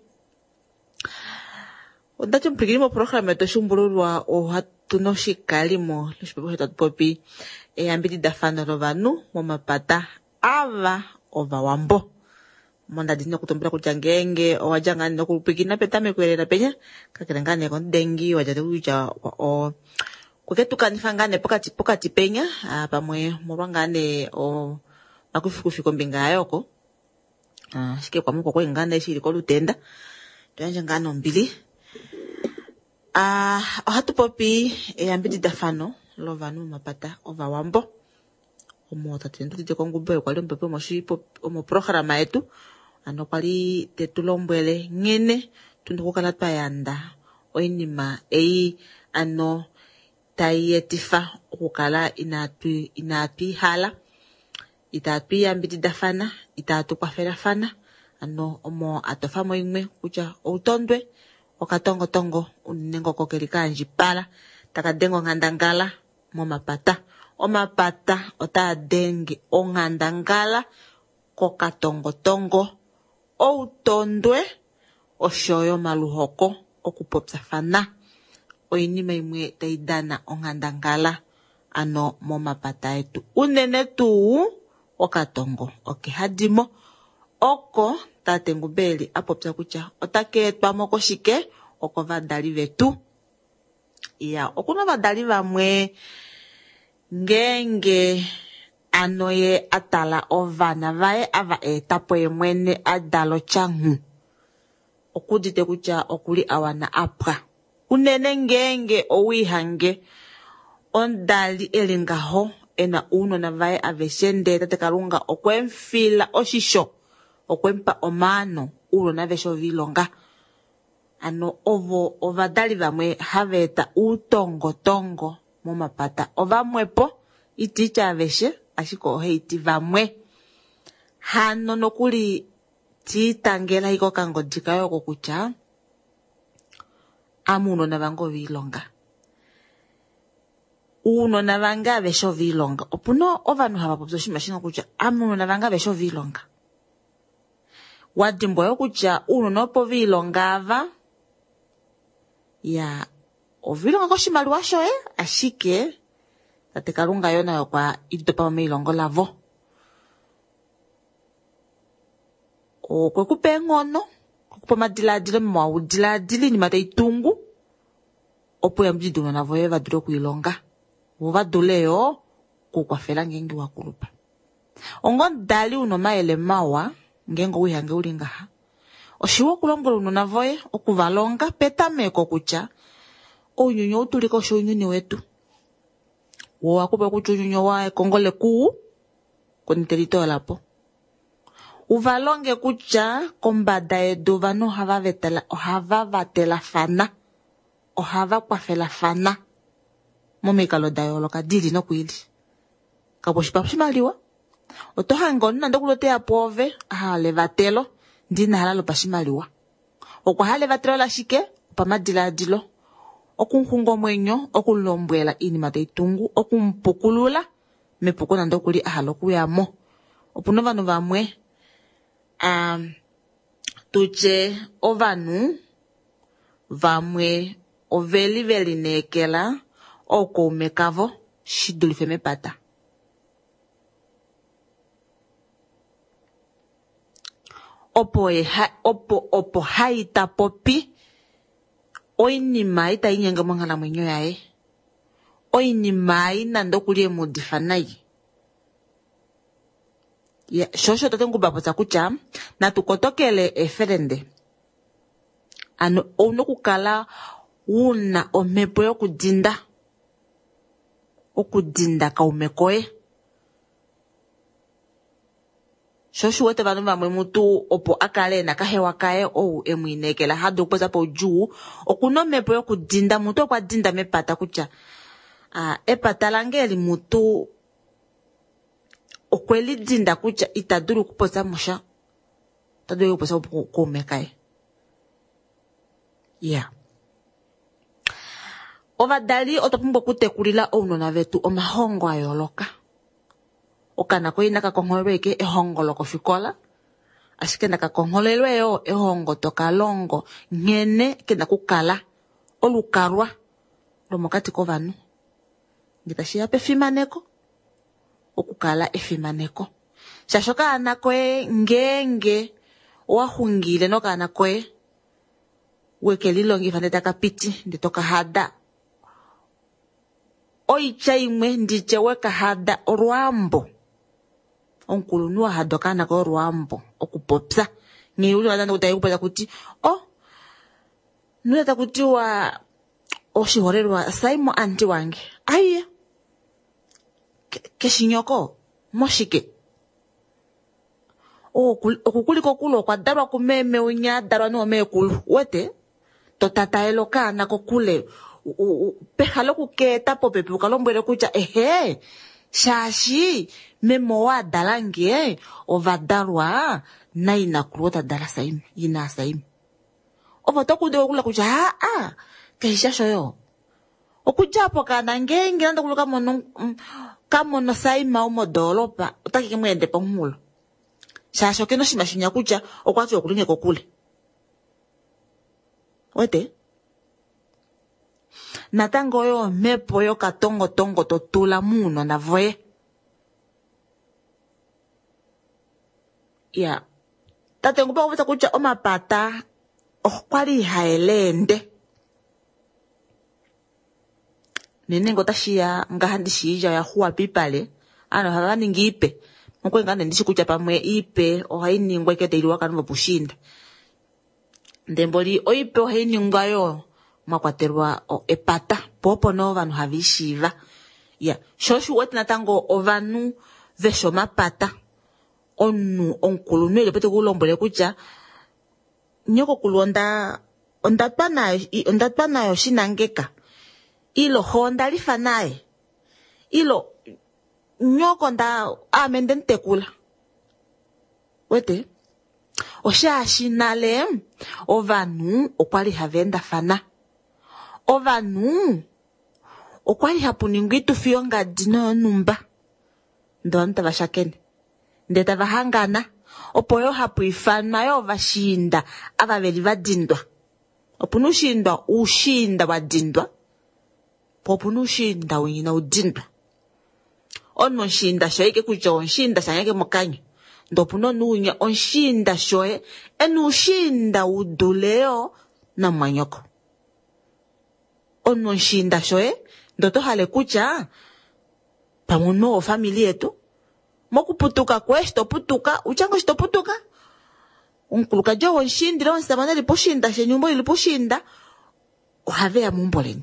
o dacho mpigirimo programa to shumburwa o hatuno shikalimo lishpepo popi ambiti dafano rovanu momapata ava ova wambo monda dino kutombra kuchangenge o wajangani no kupikina petame kwerera penya kakirangane kon dengi wajade uja o kuketukanifangane pokati penya pamwe morwangane o makufikufi mbinga yoko shike kwa muko kwengane shiri ko lutenda tuyanje ngano mbili hatu popi ambiti dafano lovanu mapata ova wambo omo tatendu tite kongubwe kwa lembe mo shipo omo programa yetu ano pali tetulombwele ngene tundukukala twayanda oinima ano tayetifa okukala inatwi hala itatwi yambiti dafana itatu kwafela fana ano omo atofamo imwe kucha outondwe okatongotongo unengo kokeli kanjipala takadengo ngandangala momapata omapata otadenge ongandangala kokatongotongo outondwe oshoyo maluhoko okupopsafana oinima imwe taidana ongandangala ano momapata etu unene tu okatongo okehadimo oko tatengubeli apopsa kucha otaketwa mokoshike oko vadali vetu ya okuna vadali vamwe ngenge ano ye atala ovana vae ava etapo yemwene adalo changu okudite kucha okuli awana apra unene ngenge owihange ondali elingaho ena uno na vae aveshende tatekalunga okwemfila oshisho okwempa omano uno na vesho vilonga ano ovo ovadali vamwe haveta utongotongo momapata ovamwepo iticha aveshe ashiko heiti vamwe hano nokuli titangela hiko kangodika yoko kucha amuno na vango vilonga uno na vanga vesho vilonga opuno ovanu hava popso shimashina kucha amuno na vanga vesho vilonga wadimbo yo kucha uno nopo vilonga ava ya ovilonga koshimaliwa shoye ashike tatekalunga yona yokwa itopa milongo lavo kwe kupe ngono kupa madiladile mwa udiladili ni mata itungu opo ya mjidu na voye vaduro kuilonga vaduleo kukwafela ngengi wakulupa ongon dali uno maele mawa ngengo uyange ulingaha oshiwo kulongolo uno na voye okuvalonga petameko kucha unyunyo utuliko shunyuni wetu wo akupa kuchunyunyo wa kongole kuu kwenye teritorio lapo uvalonge kucha kombada edu vano hava vatela fana ohava kwafela fana momekalo dayoloka dili no kuili kaposhipa shimaliwa otohanga onna ndokulote ya pove levatelo ndina halalo pashimaliwa okwa halevatelo la shike pamadiladilo okunhungo mwenyo okulombwela inima teitungu okumpukulula mepuko nando kuli halokuyamo opuno vanu vamwe tuche ovanu vamwe oveli nekela okoumekavo shidulife mepata opo haita popi oinima ita inyanga mwangana mwenyo yae oinima ina ndokulie mudifanai ya shosho tatengu bapoza kucha na tukotokele eferende ano onokukala una omepo okudinda kaumekoe shoshu wete vanu vamwe mutu opo akale na kahewa kae ou emwinekela hado kupoza po juu okuno mepo yokudinda mutu okwa dinda mepata kucha epata langeli mutu okweli dinda kucha itaduru kupoza musha taduru kupoza kumekae yeah. Ovadali otopumbo kutekulila ounona vetu omahongo ayoloka okana ko inaka konholweke ehongo lokofikola ashike naka konholelwe yo ehongo tokalongo ngene kena kukala olukalwa lomokati ko vanu ngitashia pefimaneko okukala efimaneko shashoka anakoe ngenge wahungile nokana koe wekelilongi vaneta kapiti nditoka hada oicha imwe ndiche weka hada oruambo onkulunua hadokana ko ruambo okupopsa ngiulu wadanda kutayikupoza kuti nuleta kuti wa oshihorerwa saimo anti wange aiye keshinyoko moshike okukuliko kulo kwa darwa kumeme unya darwa no mekulu wete totata elokana kokule pehalo kuketa popepe ukalombwele kucha shashi memo wa dalange ovadarwa na inakulota dala saimu ina saimu ovatokude okula kucha kehisha shoyo okujapo kana ngenge nanda kuluka kamono saima umodolopa utakike mwende pangmulo shasho keno shimashinya kucha okwatu okulinge kokule wete natango yo mepo yo katongo totula muno na voye ya tatengo pa kupeta kucha omapata okwali haelende nenengo tashia ngahandishija ya huwa pipale ano havani ngipe mkwe ngane ndishi kucha pamwe ipe ohaini ngwekete iliwa kanuwa pushinda ndemboli oipe ohaini ngayo mwakwaterwa epata popo no vanu havishiva ya shoshu wete natango ovanu vesho mapata onkulu nwele pete kulombole kucha nyoko kulonda ondatwa nayo shinangeka ilo honda lifa naye ilo nyoko nda amende ntekula wete oshashi nale ovanu okwali havenda fana ovanu okwali hapuningu itufiyo ngadi no numba ndo ntava shakene ndeta vahangana opo yo hapu ifana yo vashinda avaveli vadindwa opunu ushinda wadindwa popunu ushinda unyina udindwa ono nshinda shoike kucho nshinda shanyake mokanyo ndopuno nunya onshinda shoe enushinda uduleo na mwanyoko onshinda shoe ndoto hale kucha pamuno o familia yetu mokuputuka kwesto putuka uchango shitoputuka unkuluka jo onshindira onsamana liposhinda shenyumbo liposhinda ohave ya mumboleni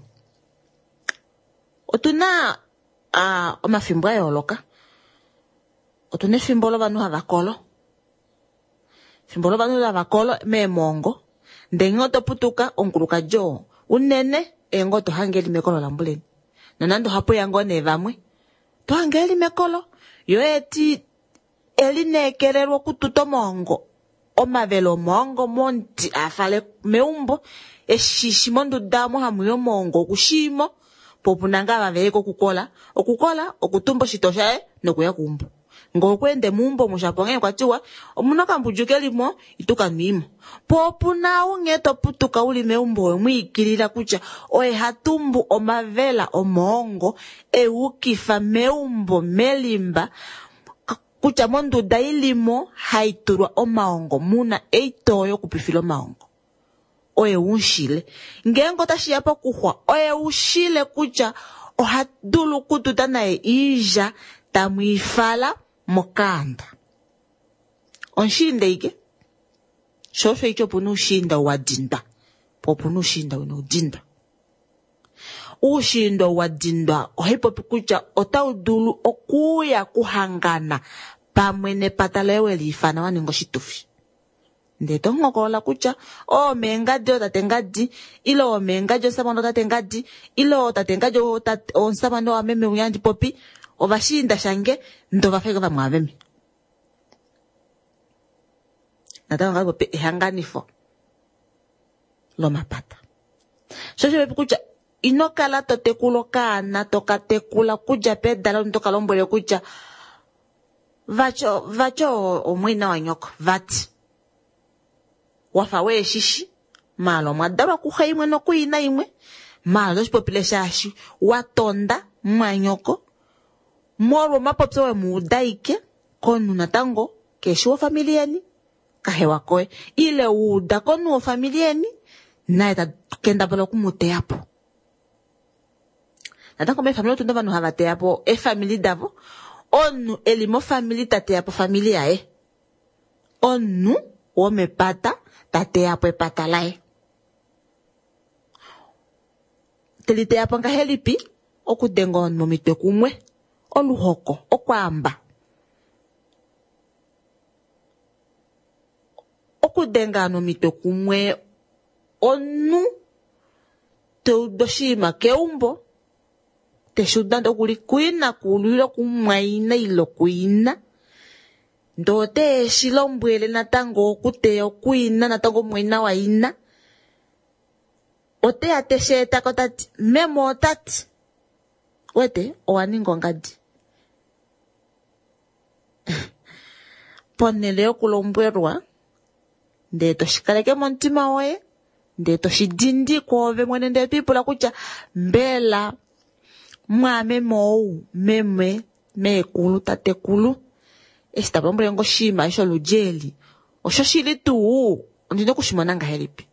otuna omafimbo ayoloka otuna efimbo lovanu havakolo fimbo lovanu lavakolo memongo ndengo toputuka onkuluka jo unene engo tohangeli mekolo lambuleni nonando hapo yango ne vamwe tohangeli mekolo yo eti elinekelelwa kututo mongo omavelo mongo monti afale meumbo eshishi mondudamo hamuyo mongo kushimo popunanga vaveko okukola okutumbo shitoshae nokuya kumbo ngokwende mumbo mushaponge kwatiwa omuno kambujuke limo ituka mimo popuna ungeto putuka uli meumbo mwikilira kucha oye hatumbu omavela omongo eukifa meumbo melimba kucha monduda ilimo haitulwa omaongo muna eitoyo kupifila omaongo oye unshile ngengo tashiyapo kuhwa oye ushile kucha ohadulu kututa naye ija tamwifala mokanda onshinde ike shosho icho puna ushinda wadinda popuna ushinda unudinda ushinda wadinda ohipopi kucha otaudulu okuya kuhangana pamwe nepatalewe lifana waningo shitufi ndeto ngokola kucha mengadi otatengadi ilo mengadi osabano otatengadi ilo tatengadi onsabano wa meme uyandi popi ovashinda shange ndo vafeka vamwavemi nataka ngabo pe hanganifo lo mapata shosho bepi kucha inokala totekulo kana tokatekula kuja pedala ntokalombwele kucha vacho omwina wanyoko vati wafa we shishi malo mwadalwa kuha imwe nokuina imwe malo shipopile shashi watonda mwanyoko moro mapopse we mudaike konu natango keshi wo familieni kahewa koe ile uda konu wo familieni na eta kenda pala kumuteapo natango me familia tunda vanu havateapo family davo onu elimo family tateapo familia onu wo mepata tateapo epata lae teliteapo nga helipi okudenga onu mitwe kumwe oluhoko okwamba okudenga ano mitwe kumwe onu teudoshima keumbo teshudanda okuli kuina kulwilo kumwaina ilo kuina ndote shilombwele natango okuteya okuina natango mwaina waina ote atesheta kotati memo otati wete owaningo ngadi ponele okulombwerwa nde toshikaleke montima woye nde toshidindi kwove mwene nde twipula kucha mbela mwame mou meme mekulu tatekulu esitapolombwele ngo shima isho lujeli osho shili tuu ondine kushimona nga helipi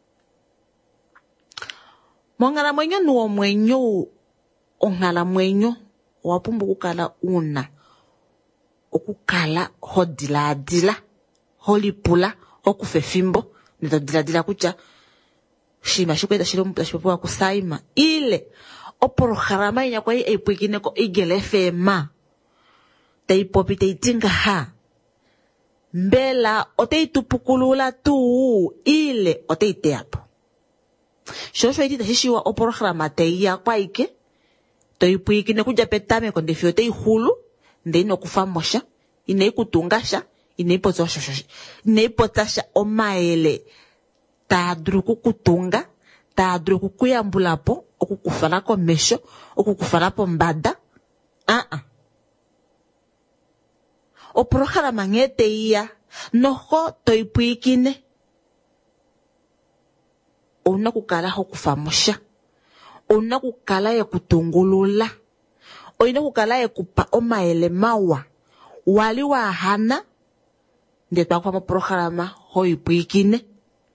mongalamwenyo nuwo mwenyo ongalamwenyo wapumbu kukala una okukala hodiladila holipula okufefimbo nitodiladila kucha shima shikweta shilompula kusaima ile oporoharama inyakwa eipuikineko igele fema teipopi teitinga ha mbela oteitupukulula tu ile oteiteapo shosho itita shishiwa oporoharama teiya kwa ike toipuikine kuja petame konde fio teihulu ndeino kufamosha ineikutungasha ineipotasha omaele taaduru kukutunga taaduru kukuyambulapo okukufala komesho okukufala pombada oporoharama ng'eteiya noho toipuikine ouna kukala hokufamosha ouna kukala yekutungulula oina kukala yekupa omaele mawa wali wahana nde twakufa mo programa hoi puikine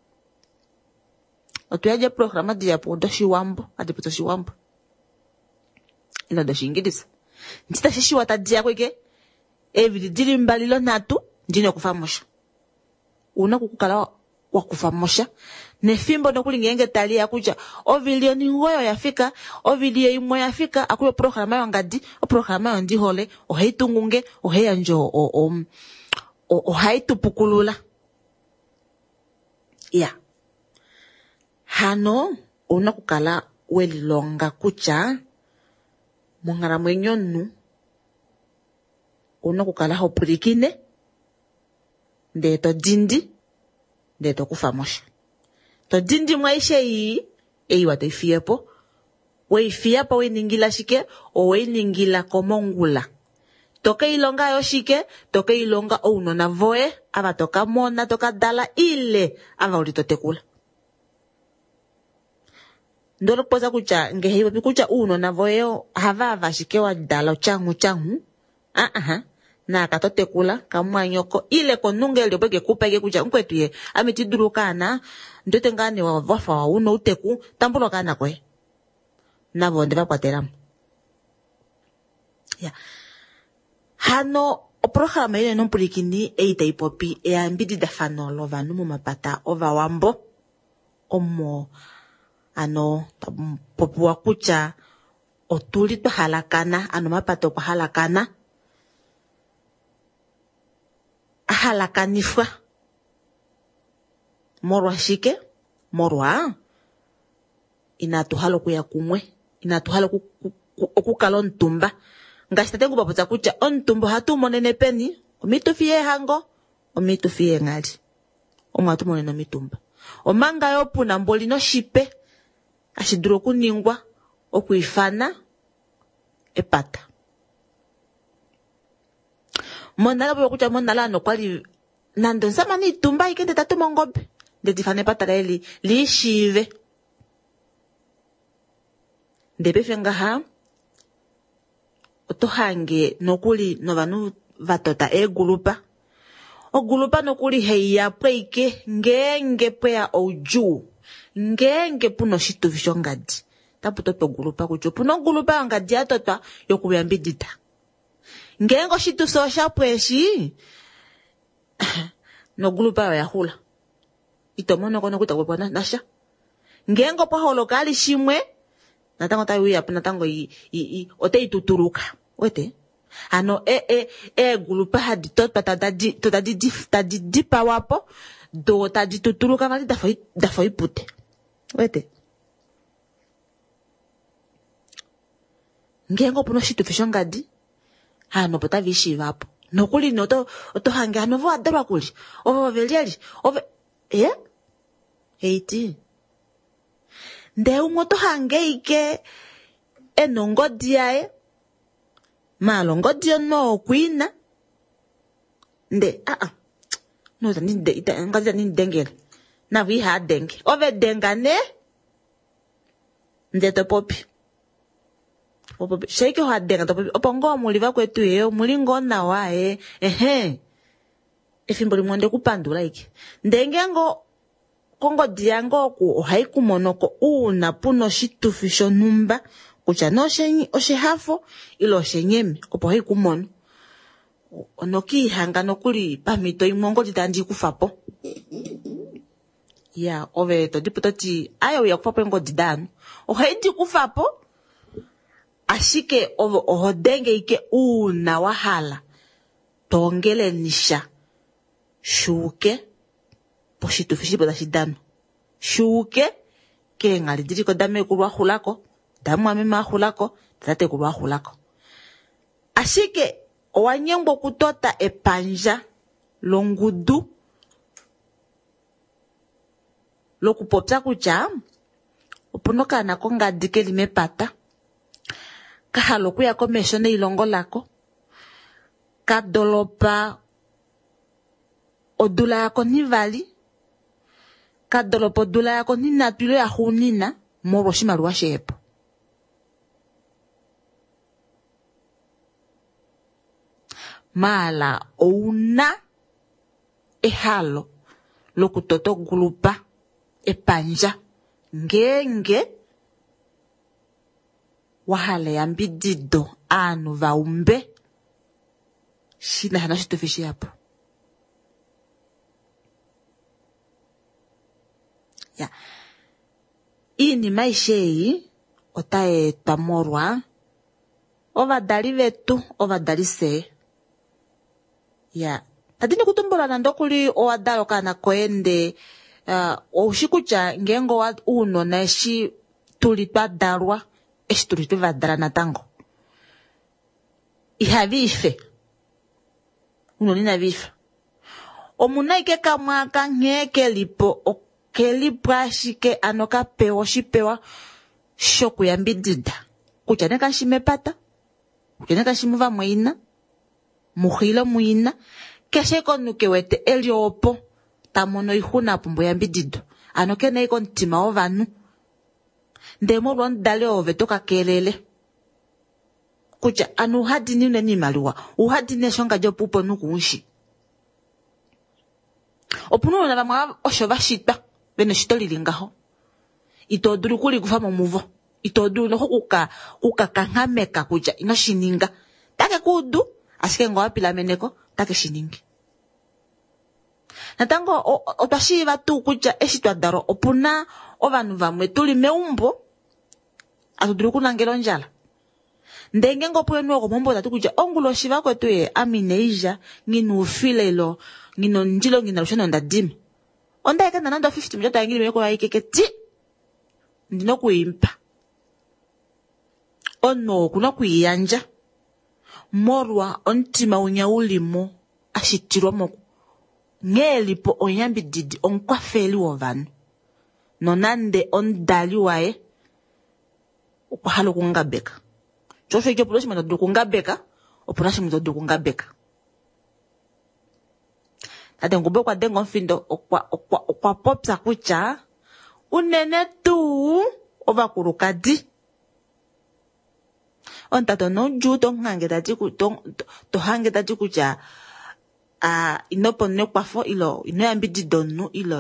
otuyaje programa dia po do shiwambo adiputo shiwambo ino do shingidisa ntita shishiwa tadia kweke evili dili mbalilo natu ndine kufa mosha una kukukala wakufa mosha nefimbo nokuli ngenge talia kuja ovilio ni ngoyo yafika ovilio imwe yafika akuyo programa yongadi o programa yondi hole oheitungunge oheyanjo ohaitupukulula ya hano una kukala welilonga kucha mongara mwenyonu una kukala hopurikine ndeto dindi ndeto kufa mosha to dindi mwaishe hii eiwa toifiepo weifiapa weiningila shike o weiningila komongula toke ilonga yoshike toke ilonga ounona voe ava toka mona toka dala ile ava ulitotekula ndolo kupoza kucha ngeheiwa pikucha unona voe hava shike wa dala changu na katotekula kamwanyoko ile konunge lyobe kupege kuja nkwetuye amitidurukana ndote ngane wa vafa wa uno uteku tambulo kana kwe nabo ndeba kwateramu ya hano o programa ile nompulikini eita ipopi e ambidi da fanolo vanu mu mapata ova wambo omo popu wa kucha otuli to halakana mapata kwa halakana halakanifwa morwa shike morwa inatuhalo kuya kumwe inatuhalo okukala ontumba ngasi tatengu babuza kucha ontumba hatu monene peni omitufiye hango omitufiye ngali omwatu monene mitumba omanga yopuna mboli no shipe ashiduro kuningwa okuifana epata monala bwe kucha monala no kwali nando nsama ni tumba ikende tatu mongobe ndetifane patala eli lishive ndebefenga ha otohange nokuli no vanu vatota egulupa ogulupa nokuli heiya pweike ngenge pwea oju ngenge puno shituvi shongadi taputoto gulupa kucho puno gulupa yongadi atotwa yokuyambidita ngengo shitu sosha pweshi no gulupa ya hula itomono kono kutakwepo nasha ngengo pa holokali shimwe natango tayo ya natango ote ituturuka wete ano gulupa hadi tot tadi dipa wapo do tadi tuturuka vali dafo ipute wete ngengo puno shitu fishongadi hano pota vishi vapo nokuli noto otohange hano vo adarwa kuli ovo veliali ove heiti nde umoto hange ike enongodi yae malongodi no kuina nde no tani de ngazi ni dengele na vi ha denge ove dengane nde to popi shake ho denga to popi opongo muliva kwetu yeo mulingo na wae efimbo limonde kupandula iki ndengengo kongo diango ku haikumonoko una puno shitufi shonumba kucha no shenyi oshehafo ilo shenyemi opo haikumono onoki hanga nokuli pamito imongo ditandi kufapo ya ove to diputati ayo ya kufapo ngo didanu ohaiti kufapo ashike ohodenge ike una wahala tongele nisha shuke poshitu fishipo da shidano shuke ke ngali diriko dame kulwa hulako damu amema hulako tate kulwa hulako ashike owanyengbo kutota epanja longudu lokupopya kucha opunoka na konga dike limepata kahalo kuya komesho ne ilongo lako kadolopa odula yako nivali kadolopa odula yako ninatulo ya hunina moro shimaluwa shepo mala ouna ehalo lokutotogulupa epanja ngenge wahala yambidido anu vaumbe shina hana shitufishi hapo ya ini maishei otae tamorwa ovadali vetu ovadali se ya tadini kutumbula nando kuli owadalo kana koende ushikucha ngengo wa uno na eshi tulitwa dalwa eshi tulitwa vadala natango ihavife uno nina vifa omuna ike kamwaka ngeke lipo kelipo ashike anoka pewa shipewa shoku yambidida kucha neka shimepata kucha neka shimuva mwina muhilo mwina keshe konuke wete eliopo tamono ihuna pumbo yambidido anoke na iko ntima ovanu ndemo rondale ove toka kelele kucha anu hadini uneni maliwa uhadine shonga jopupo nukunshi opunu na vamwa osho vashitwa bene shito lilingaho itoduru kuli kufa momuvo itoduru no kuka kangameka kucha ino shininga take kudu asike ngo apila meneko take shiningi natango otwashiva tu kucha eshitwa daro opuna ovanu vamwe tuli meumbo atuduru kunangela onjala ndenge ngopuyo nuoko mombo tatu kucha ongulo shiva kwetu ye amineija nginu ufilelo ngino njilo ngina lushono ndadima onda yake nanando 50 mjota yangili meko ya ikeke ti ndino kuimpa ono kuna kuiyanja morwa ontima unyaulimo ashitirwa moko ngelipo onyambi didi onkwafeli wovanu nonande ondali wae ukwahalo kungabeka chosho ike pulo shimano dukungabeka opuna shimano dukungabeka tate ngube kwa dengo mfindo okwa popsa kucha unene tu ovakulukadi ontato no juto ngange tati to hange tati kucha inopo ne kwafo ilo ino yambidido no ilo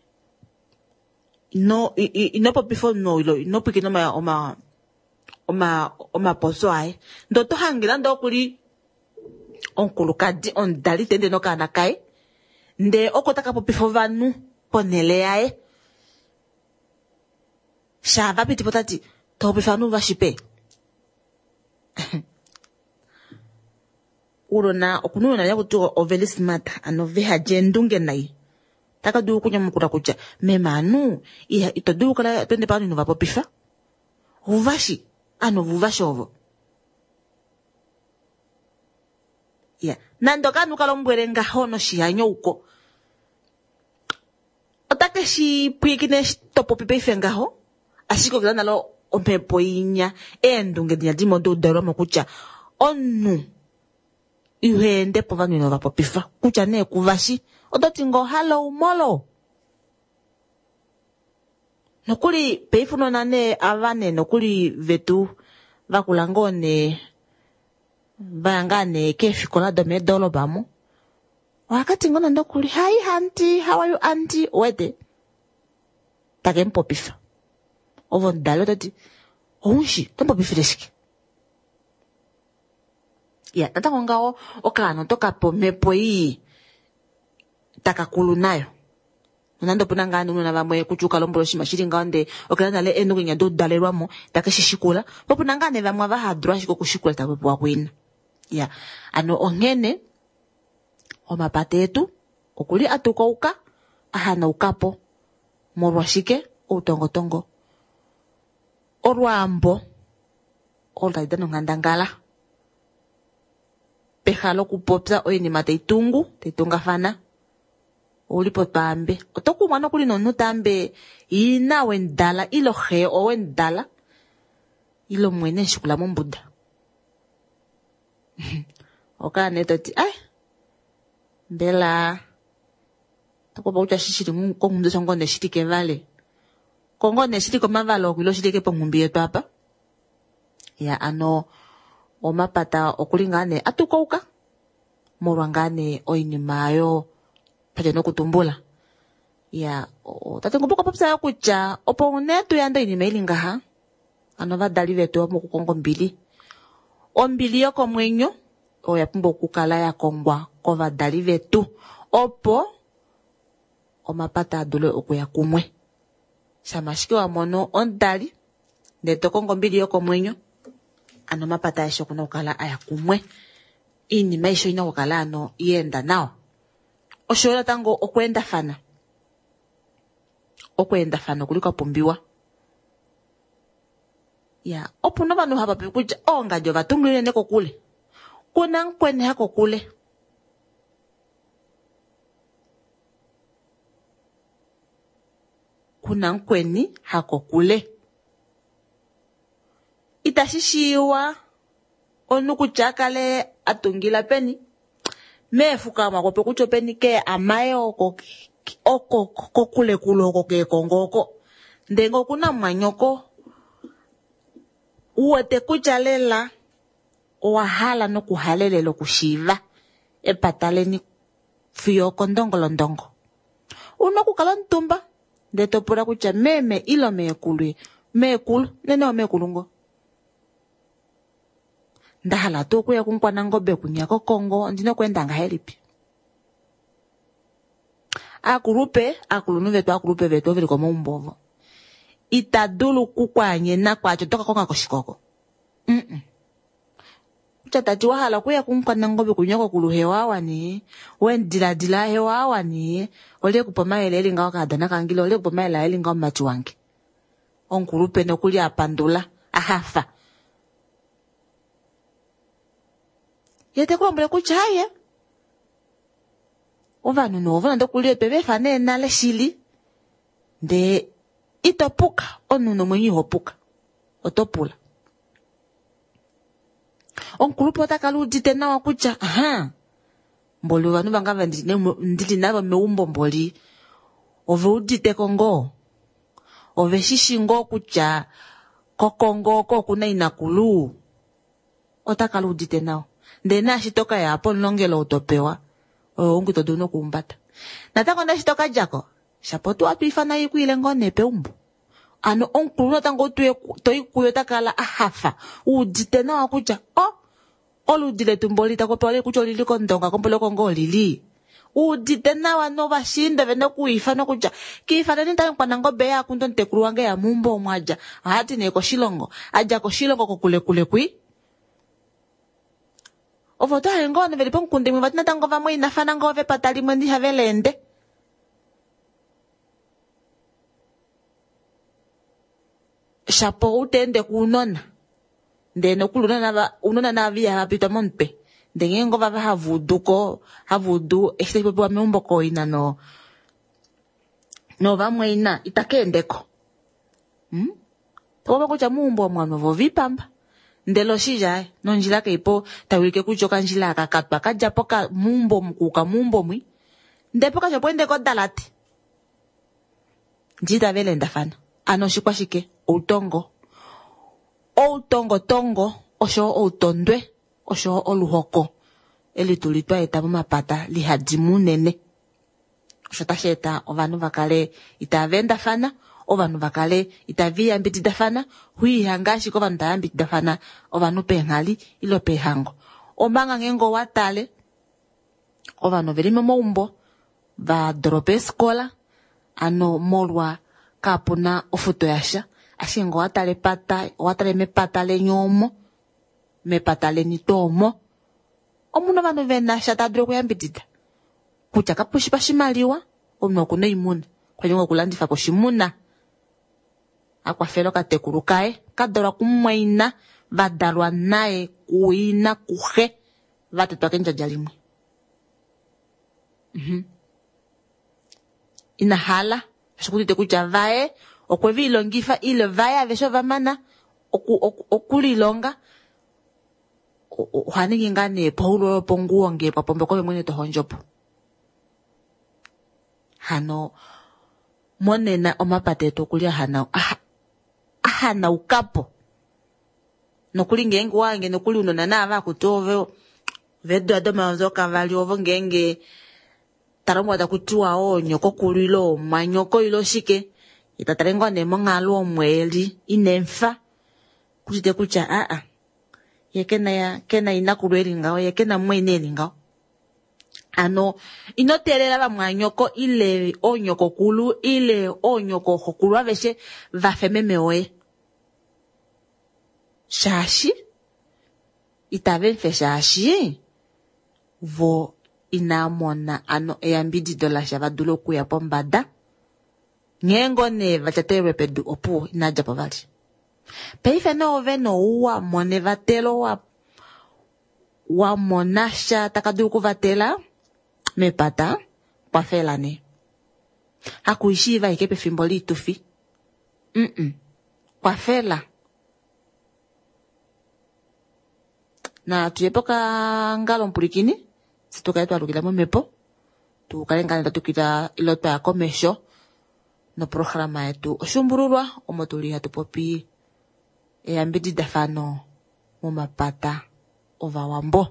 inopo before no ilo inopo kino oma poso ae ndo to hangira ndo kuli onkulukadi ondali tende no kana kai nde okotaka popifo vanu ponele yae shava piti potati topifanu vashipe urona okununa ya kutuo oveli smart ano veha jendunge nai taka du kunya mukura kucha memanu iya itodu kala twende panu no vapopifa uvashi ano vuvashi ovo ya nando kanu kalombwere ngahono shihanyo uko otake shi pwikine topo pipe ifengaho asiko vilana lo ompepo inya endunge dinya dimo do daroma kucha onu ihende po vanu no vapopifa kucha ne kuvashi odotingo halo umolo nokuli peifuno nane avane nokuli vetu vakulangone vangane kefikola do medolo bamo wakati ngona ndokuli hi auntie how are you auntie wede take mpopifa ovo ndalo tati onshi tompopifireshiki ya tata ngao okano toka pomepo yi takakulu nayo nando puna ngani una vamwe kuchuka lombolo shima shiringa onde okana le enu nya do dalelwamo takashishikula popuna ngane vamwe vahadrwa shiko kushikula tapepo kwina ya ano ongene omapatetu okuli atukouka ahana ukapo morwashike utongotongo orwambo oltaida no ngandangala pejalo kupopsa oyenima teitunga fana ulipo tambe otokumwa nokuli nonu tambe ina wendala ilo he o wendala ilo mwene shikula mombuda okane toti mbela takoba ucha shishiri kongundo songo ne shitike vale kongo ne shitiko mavalo kulo shitike pongumbi yetu hapa ya ano omapata okulingane atukouka morwangane oinimayo paje no kutumbula ya tatengubuka papsa kucha opo netu yanda inimailinga ha ano vadali vetu mu kukongo mbili ombili yoko mwenyo oya pumbo kukala ya kongwa ko vadali vetu opo omapata adule okuya kumwe shamashiki wa mono ondali ndeto kongo mbili yoko mwenyo ano mapata yesho kuna ukala aya kumwe inima isho ina ukala ano yenda nao oshola tango okwenda fana kuliko pumbiwa ya opuno vanu hapa pekuja ongajo vatumlile neko kule kuna nkwene hako kule itashishiwa onukuchakale atungila peni mefuka makope kucho peni ke amaye oko kule oko ke kongoko ndengo kuna mwanyoko uwete kuchalela owahala no kuhalelelo kushiva epataleni fiyo kondongolondongo uno kukala ntumba ndeto pura kucha meme ilo mekulu nene o mekulungo ndahala tu kuya kunkwana ngobe kunyako Kongo ndino kwenda nga helipi akulupe vetu vili komo umbovo itadulu kukwanye na kwacho toka konga koshikoko tati wahala kuya kunkwana ngobe kunyako kuluhewa wani wendila hewa wani ole kupoma eleli nga wakadana kangilo ole kupoma eleli nga machi wange onkulupe nokuli apandula ahafa yete kulombele kuchaye ovanu novona ndokulie pevefa nena leshili nde itopuka onuno mwenyi hopuka otopula onkulupe otakaludite nawa kucha mboli vanu vangava ndili navo meumbo mboli ove udite kongo ove shishingo kucha kokongo ko kuna inakulu otakaludite nawa ndena shitoka yapo nlongelo utopewa ongu toduno kumbata natango na shitoka jako shapotu watu ifana yikuile ngone peumbu ano onkulu tango toikuyo takala ahafa udite nawa kucha oludile tumboli takope ole kucho lili kondonga kompolo kongo lili udite nawa no bashinda veno kuifa no kucha kiifana nita nkwana ngobe ya kundo ntekulu wange ya mumbo mwaja hati ne koshilongo aja koshilongo kokule kwi ovoto hengone veli ponkunde mwatina tango vamwe inafana ngove patali mwendi havelende shapo utende kunona ndeno kuluna unona na via hapita monpe ndengengo vava havudu extepe wa meumbo ko ina no vamwe ina itakendeko toba kucha mumbo mwana vovipamba ndelo shija no njila kaipo tawike kuchoka njila kakatwa kajapo ka mumbo mkuka mumbo mwi ndepo ka chopwende ko dalati njita vele ndafana ano shikwa shike outongo osho outondwe osho oluhoko eli tulitwa eta mapata lihadimu nene osho tasheta ovanu vakale itavendafana ovanu vakale itaviyambitidafana huihangashi ko vanu tayambitidafana ovanu penhali ilo pehango omanga ngengo watale ovanu veli moumbo va drope skola ano molwa kapuna ofuto yasha ashingo watale mepata lenyomo mepata lenitomo omuno vanu vena shatadure kuyambitida kucha kapushi pashimaliwa omno kuna imuna kwenye kulandifa koshimuna akwafelo katekulu kae kadora kumwaina vadalwa nae kuina kuhe vatetwa kenjaja limwe inahala shukutite kucha vae okwevi ilongifa ile vae avesho vamana okulilonga uhaniki ngane paulo ponguonge papombe kobe mwene tohonjopo hano monena omapateto kulia hana ukapo nokuli ngenge wange nokuli unona na ava kutove vedo adoma zoka vali ovo ngenge taramwa da kutua nyoko kulilo manyoko ilo shike itatarengwa ne mongalo mweli inemfa kujide kucha kena inakulweli ngao kena mweneli ngao ano inotelela ba mwanyoko ile onyoko kulu ile onyoko hokulu aveshe vafememeoe shashi itavenfe shashi vo inamona ano eyambidi dola shavadulo kuya pombada ngengo ne vachatewe pedu opu inaja povali peife no veno uwa mone vatelo wa monasha takadulu kuvatela mepata kwa felane hakuishiva ikepe fimboli tufi kwa fela na tuyepoka ngalo mpurikini situkaitwa lukila mumepo tukalengana tukita iloto ya komesho no programa yetu oshumburulwa omotuli hatupopi eyambidi dafano mumapata ova wambo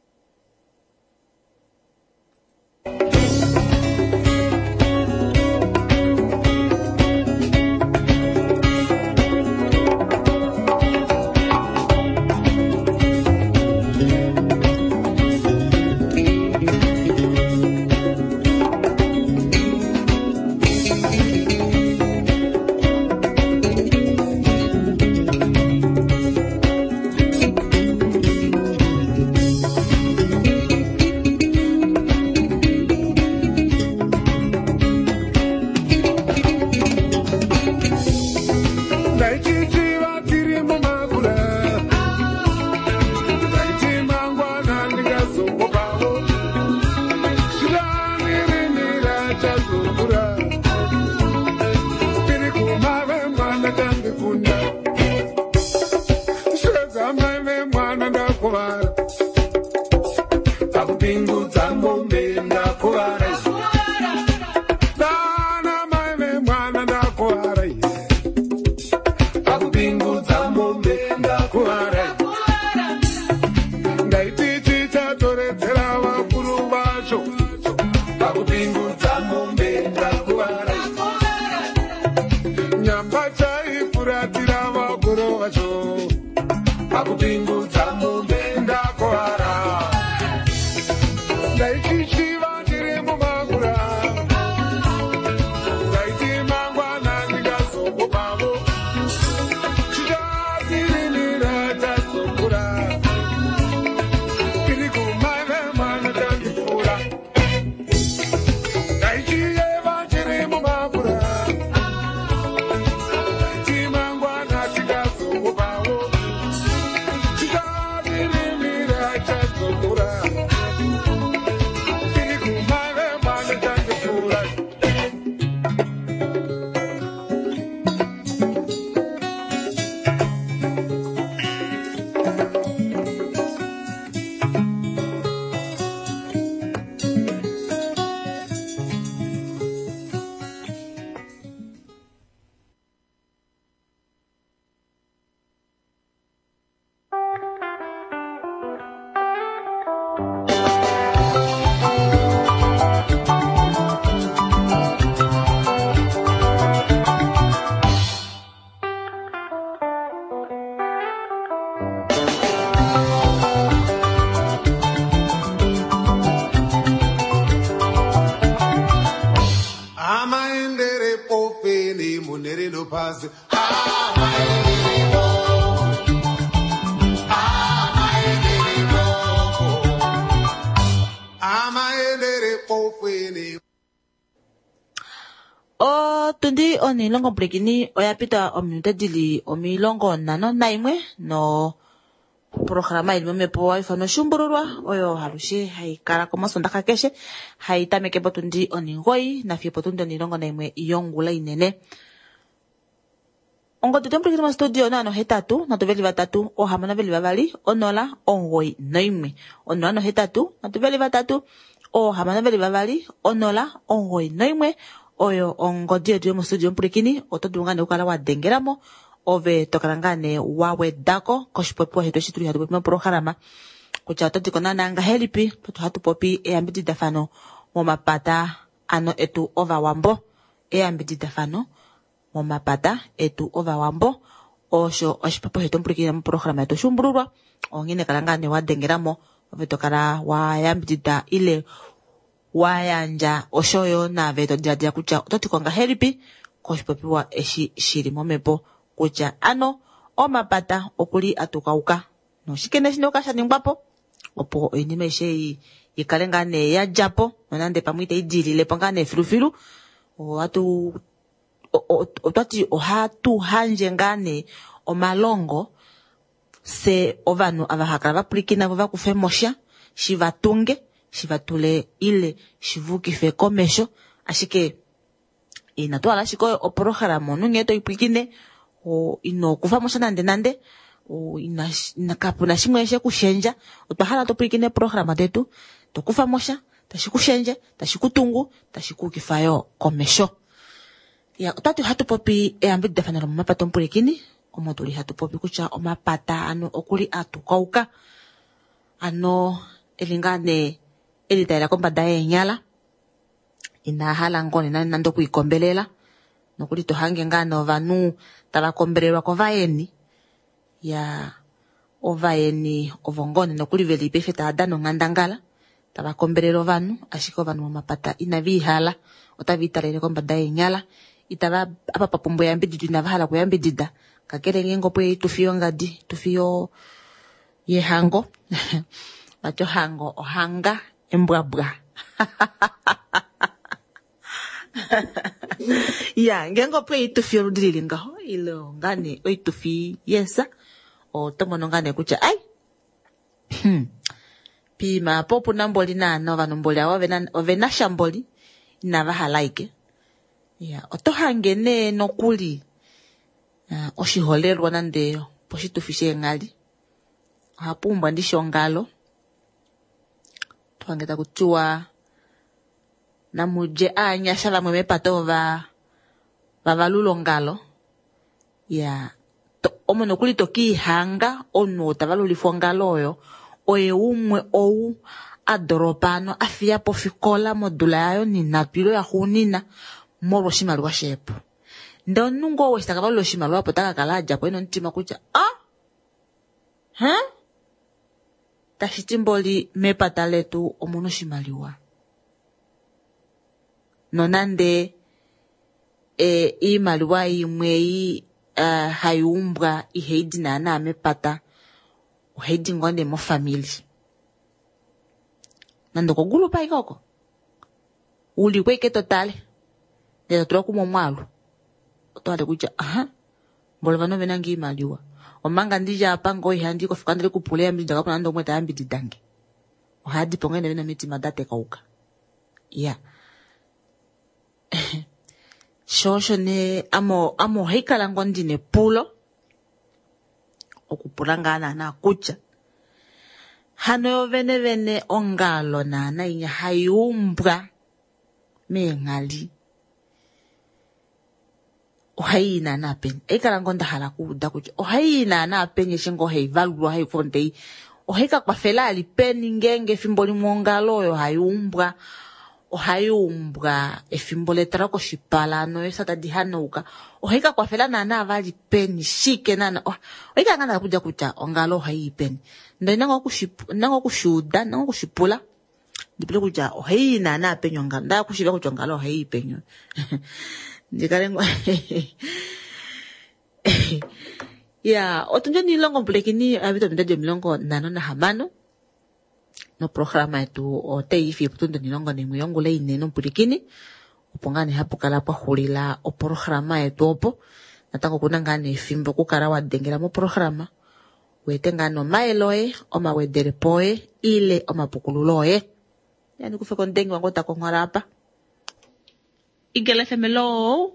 tundi onilongo mprekini oyapita ominute dili omilongo nano naimwe no programa ili mepo waifano shumburulwa oyo halushe haikala komosonda keshe haitameke potundi oningoi na fie potundi onilongo naimwe iyongula inene ongo tutemprikini mo studio nano hetatu na tuveli vatatu ohamana veli vavali onola ongoi noimwe onola no hetatu na tuveli vatatu ohamana veli vavali onola ongoi noimwe oyo ongodi yetu yomo studio mpurikini otodungane ukala wadengeramo ove tokalangane wawedako koshipwepo hetu eshituli hatu popi programa kucha otodiko nanga helipi potu hatu popi eyambidi dafano momapata ano etu ovawambo eyambidida fano momapata etu ovawambo osho oshipapo shetu mpulukila mu programa yetu shumbululwa ongine kalangane wadengeramo ovetokala wayambidida ile wayanja oshoyo na veto diadia kucha ototi konga helipi koshipopiwa eshi shili momepo kucha ano omapata okuli atukauka no shikene shino kashaningwapo opo inime ishe yikale ngane ya japo nonande pamwite idilile pangane filufilu otwati ohatu hanje ngane omalongo se ovanu avahakala vapulikina vakufe mosha shivatunge shivatule ile shivukife komesho ashike inatwala shiko oporohalamo nunge toipulikine inokufa mosha nande kapuna shimwe shekushenja otwahala topulikine programa tetu tokufa mosha tashikushenje tashikutungu tashikukifayo komesho ya otatu hatu popi eyambidida fanalo momapata ompulikini omo tuli hatu popi kucha omapata ano okuli atukauka ano elingane elitaila kombanda yeenyala inahala ngone nando kuikombelela nokuli tohange ngano vanu tavakombelelwa kovayeni ya ovayeni ovongone nokuli veli pefe taadano ngandangala tavakombelelwa vanu ashiko vanu momapata inavihala otaviitalele kombanda yeenyala itava apa papumbo yambidida inavahala kuyambidida kakele ngengo pwe tufiyo ngadi tufiyo yehango bacho hango ohanga embwabwa ya ngengo pwe tufiyo rudilili ngaho ilo ngane oitufi yesa o tomono ngane kucha ai pima popu namboli na nova nomboli awa ovena shamboli inavahala ike ya otohangene nokuli oshiholelwa nande poshitufi sheengali ohapumbwa ndisho ngalo tuhangeta kutiwa namuje anyasha vamwe mepato vavalulo ngalo ya omo nokuli tokihanga ono tavalulifwa ngalo oyo oye umwe ou adoropano afia pofikola modula yayo ninapilo ya hunina moro shimaliwa shepo ndo nungo westaka valo shimaliwa potaka kalaja po ino ntima kucha tashitimboli mepata letu omuno shimaliwa nonande iimaliwa imwe hayumbwa iheidi nana mepata uheidi ngonde mo family nando kogulu pa ikoko uli kweke totale ndeto tula kumo mwalu otwale kucha mbole vano venangi imaliwa omanga ndija apango ihandi kofika ndele kupulea mbija kapo nando mweta ambididange ohadi pongene vena miti madate kauka ya shosho ne amo heikala ngondine pulo okupulanga na kucha hano yo vene ongalo na inya hayumbwa mengali ohayina na pen ekala ngonda hala kuda kucha ohayina na pen yeshingo heivalwa heifonde oheka kwafela ali pen ngenge fimboli mongalo yo hayumbwa efimbole trako shipala no esata dihanuka oheka kwafela na avali pen shike nana oheka ngana kuja kucha ongalo hayi pen ndo nango kushuda nango kushipula dipile kucha ohayina na pen ngalo nda kushiba kucha ongalo hayi pen ndikalengo ya otunje ni longo mpulekini abito mtaje milongo nano na hamano no programa yetu oteifi putundo ni longo ni muyongule ineno mpulekini upongane hapo kala pa hulila o programa yetu opo natango kunangane fimbo kukara wadengera mu programa wetengano maeloe oma wedere poe ile oma pukululoe yani kufeko ndengi wango takongora hapa igele femelo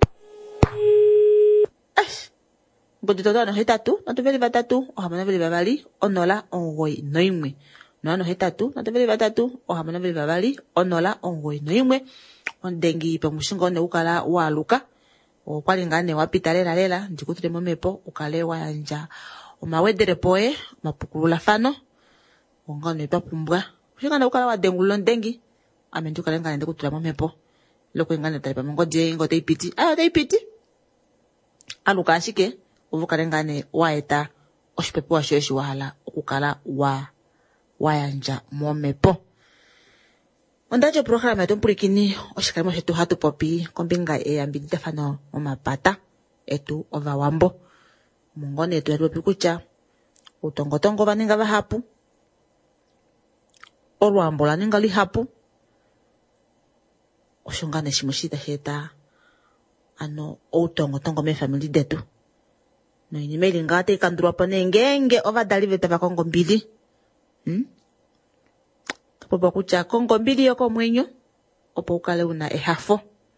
bodito no hetatu natuveli batatu ohamana veli babali onola ongoi noimwe no hetatu natuveli batatu ohamana veli babali onola ongoi noimwe ondengi pamushingo ne ukala waluka okwalingane wapita lela ndikutule momepo ukale wanja omawedere poe mapukulula fano ongane twapumbwa kushingana ukala wadengulula ndengi amendu kale ngane ndikutula momepo loko ngane talipa ngodi ngote ipiti ipiti aluka ashike uvukale ngane waeta oshipepe washo eshiwahala okukala wayanja momepo. Ondaje programa yetu mpulikini oshikalimo shetu hatu popi kombinga eyambidhidhathano momapata etu ovawambo. Mungone yetu yatupopi kutya utongotongo vaninga vahapu, olwambo laninga lihapu, oshongane shimwe shita outongotongo meefamili detu. No inima ili nga tayi kandulwapo ngenge ovadali vetu vakongo mbili. Popa kutya kongo mbili yokomwenyo opo ukale una ehafo.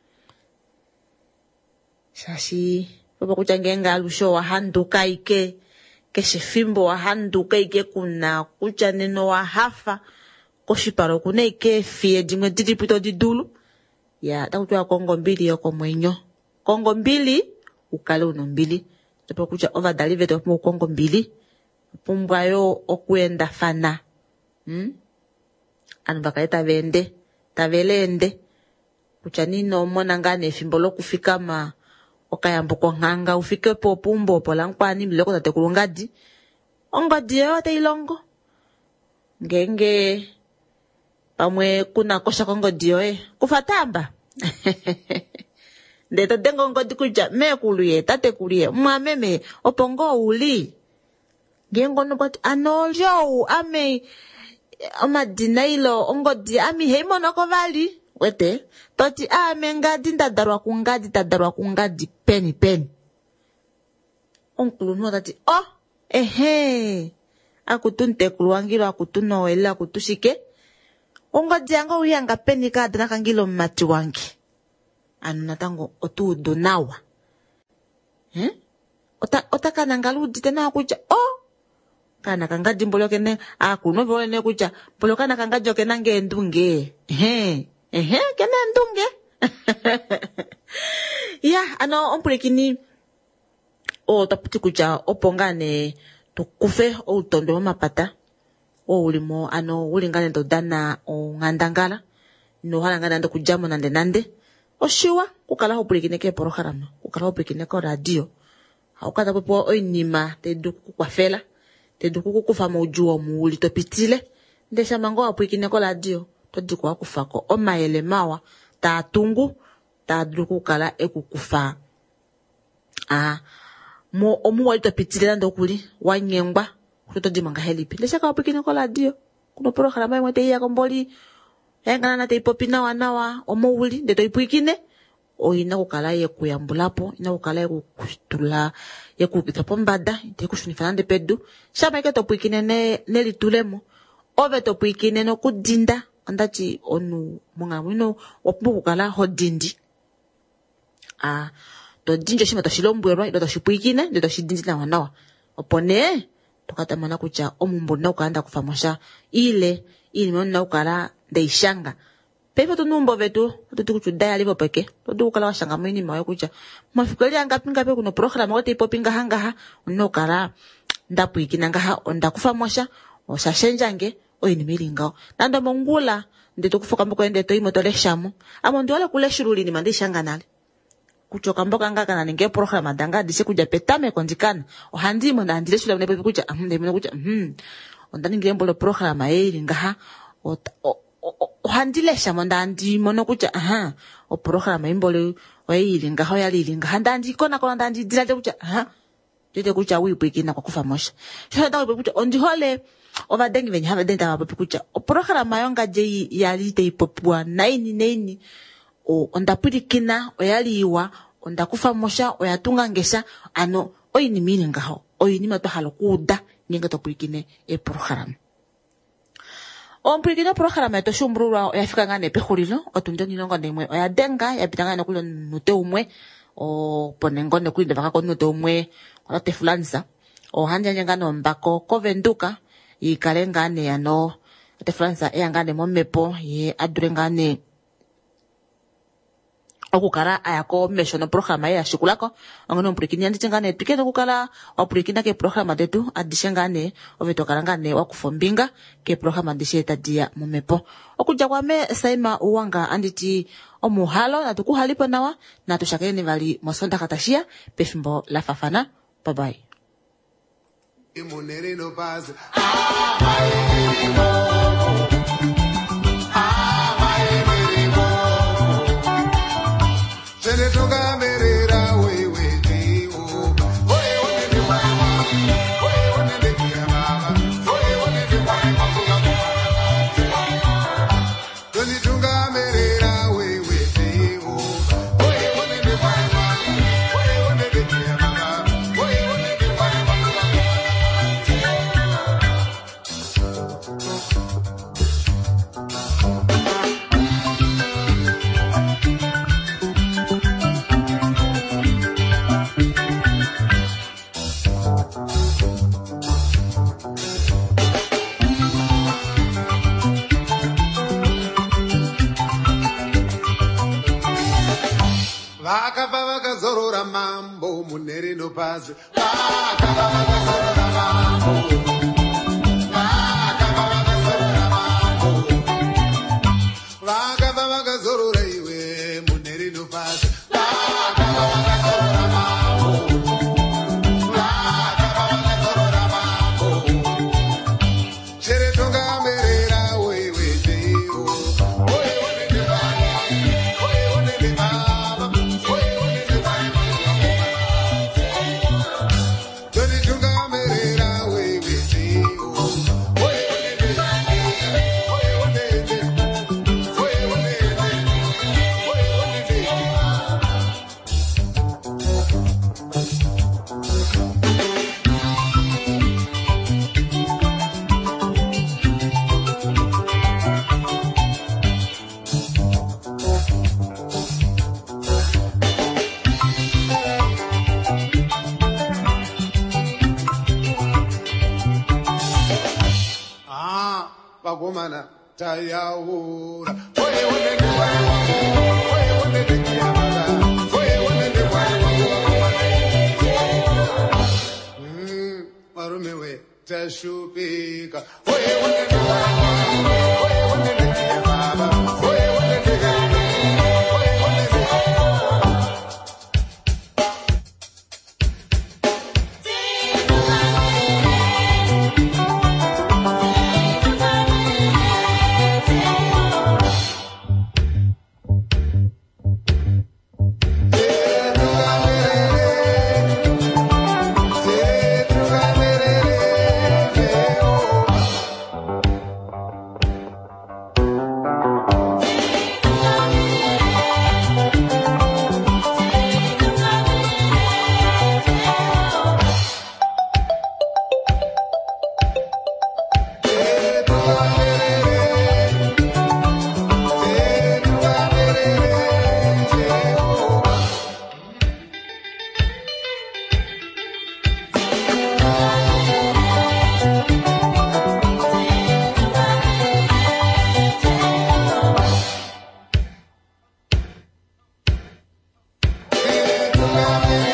Shashi popa kutya ngenga alusho wahanduka ike keshifimbo wahanduka ike kuna kutya neno wahafa koshiparo kuna ike fie dimwe didipito didulu ya takutwa kongo mbili yokomwenyo. Kongo mbili ukale una mbili. Popa kutya ovadali vetu mu kongo mbili pumbwayo okuendafana. Anu bakale tavelende kutya nino mona ngane efimbo lokufikama okayambo konkanga ufike po pumbo pola nkwani miloko tate kulungadi ongodi yo tailongo ngenge pamwe kuna kosha kongodi yoe kufatamba ndeto dengo ngodi kutya mekuluye tate kuliye mwameme opongo uli ngengo no bati anolyo ame omadinailo ongodi ami heimonoko vali wete toti ame ngadi ndadarwa kungadi peni onkulu nuwa tati akutuntekulu wangilo akutunowele akutushike ongodi yango uyanga peni kadana kangilo mmati wangi anu natango otuudo nawa otakana ngaludite nawa kutya kana kangadi mbolo kene akuno vole ne kutya mbolo kana kangadi okena ngendunge kene ndunge ya ompulekini taputi kutya opongane tukufe outondo momapata ulimo ulingane ndodana ongandangala no halangana ndo kujamo nande oshiwa kukala hopulekine ke programa kukala hopulekine ko radio haukata popo oinima tedu kukwafela tedu kukufa mojuo muuli topitile ndesha mango wapwikine ko radio todiko wakufako omayele mawa tatungu tadulu kukala ekukufa mo omuwali topitile nando kuli wanyengwa kutodimanga helipi ndesha ka wapwikine ko radio kuno programa yemwe ya komboli yangana na teipopi nawa omuwuli ndeto ipwikine ina kukala yekuyambulapo ina kukala yekutula yekukita pombada tekushunifana nde pedu shama ike topwikine nelitulemo ove topwikine no kudinda ondati onu mungamwino wapumbwa kukala hodindi todinjo shima toshilombwerwa ilo toshipwikine ndo toshidindi nawa opo ne tokatamana kutya omumbu na ukanda kufamosha ile na ukala ndeishanga pepe tunumbo vetu tutukuchu daya livo peke tukala washanga mwini mawe kucha mafikoli ngapi kuno programa wote ipopinga hangaha unokala ndapuikina ngaha ondakufa mosha oshashenjange oyini milingao nando mongula ndeto kufoka mboko ndeto imotole shamo amondi wale kule shiruli ni mandi shanga nale kuchoka mboka ngaka na ninge programa danga dise kuja petame kondikana ohandi mo ndandile shula mnepo kucha ndemino kucha ondani ngembo le programa ngaha ohandilesha mondandi mono kucha o programa imbole oyilinga ho yalilinga handandi kona ndandi dilate kucha tete kucha wipwikina kwa kufa mosha sho ndawo kucha ondihole ovadengi venye have denta wapo kucha o programa yonga je yalite ipopwa 9 ondapirikina oyaliwa ondakufa mosha oyatunga ngesha oyini milinga ho oyini mato halo kuda ninga topirikine e programa ompulikina programa yetu shumbrulwa oyafika ngane pehulilo otundo nilongo nemwe oyadenga yapitanga nokulo nute umwe ponengo nekulinde baka nute umwe otate fulanza ohanja ngane ombako kovenduka yikale ngane ate fulanza eyangane momepo ye adure ngane okukala ayako mesho no programa ya shikulako angano mpurikini anditengane tukete kukala wapurikina ke programa detu adishengane ovetokala wakufombinga ke programa dishe tadia mumepo okuja kwame saima uwanga anditi omuhalo natukuhalipo nawa natushakene vali mosonda katashia pefimbo la fafana. Bye bye. Vakazorora mambo muneri no paz. Vakazorora mambo. Vakazorora mambo. Vakazorora iwe muneri no paz. Vakazorora mambo. Vakazorora mambo. Chere tonga merera wewe deo. Oye de bani. Oye de bani. Wagomana tayaura oye wonende oye wonende kiamara oye wonende marume we tashupika oye wonende kiamara oye wonende Love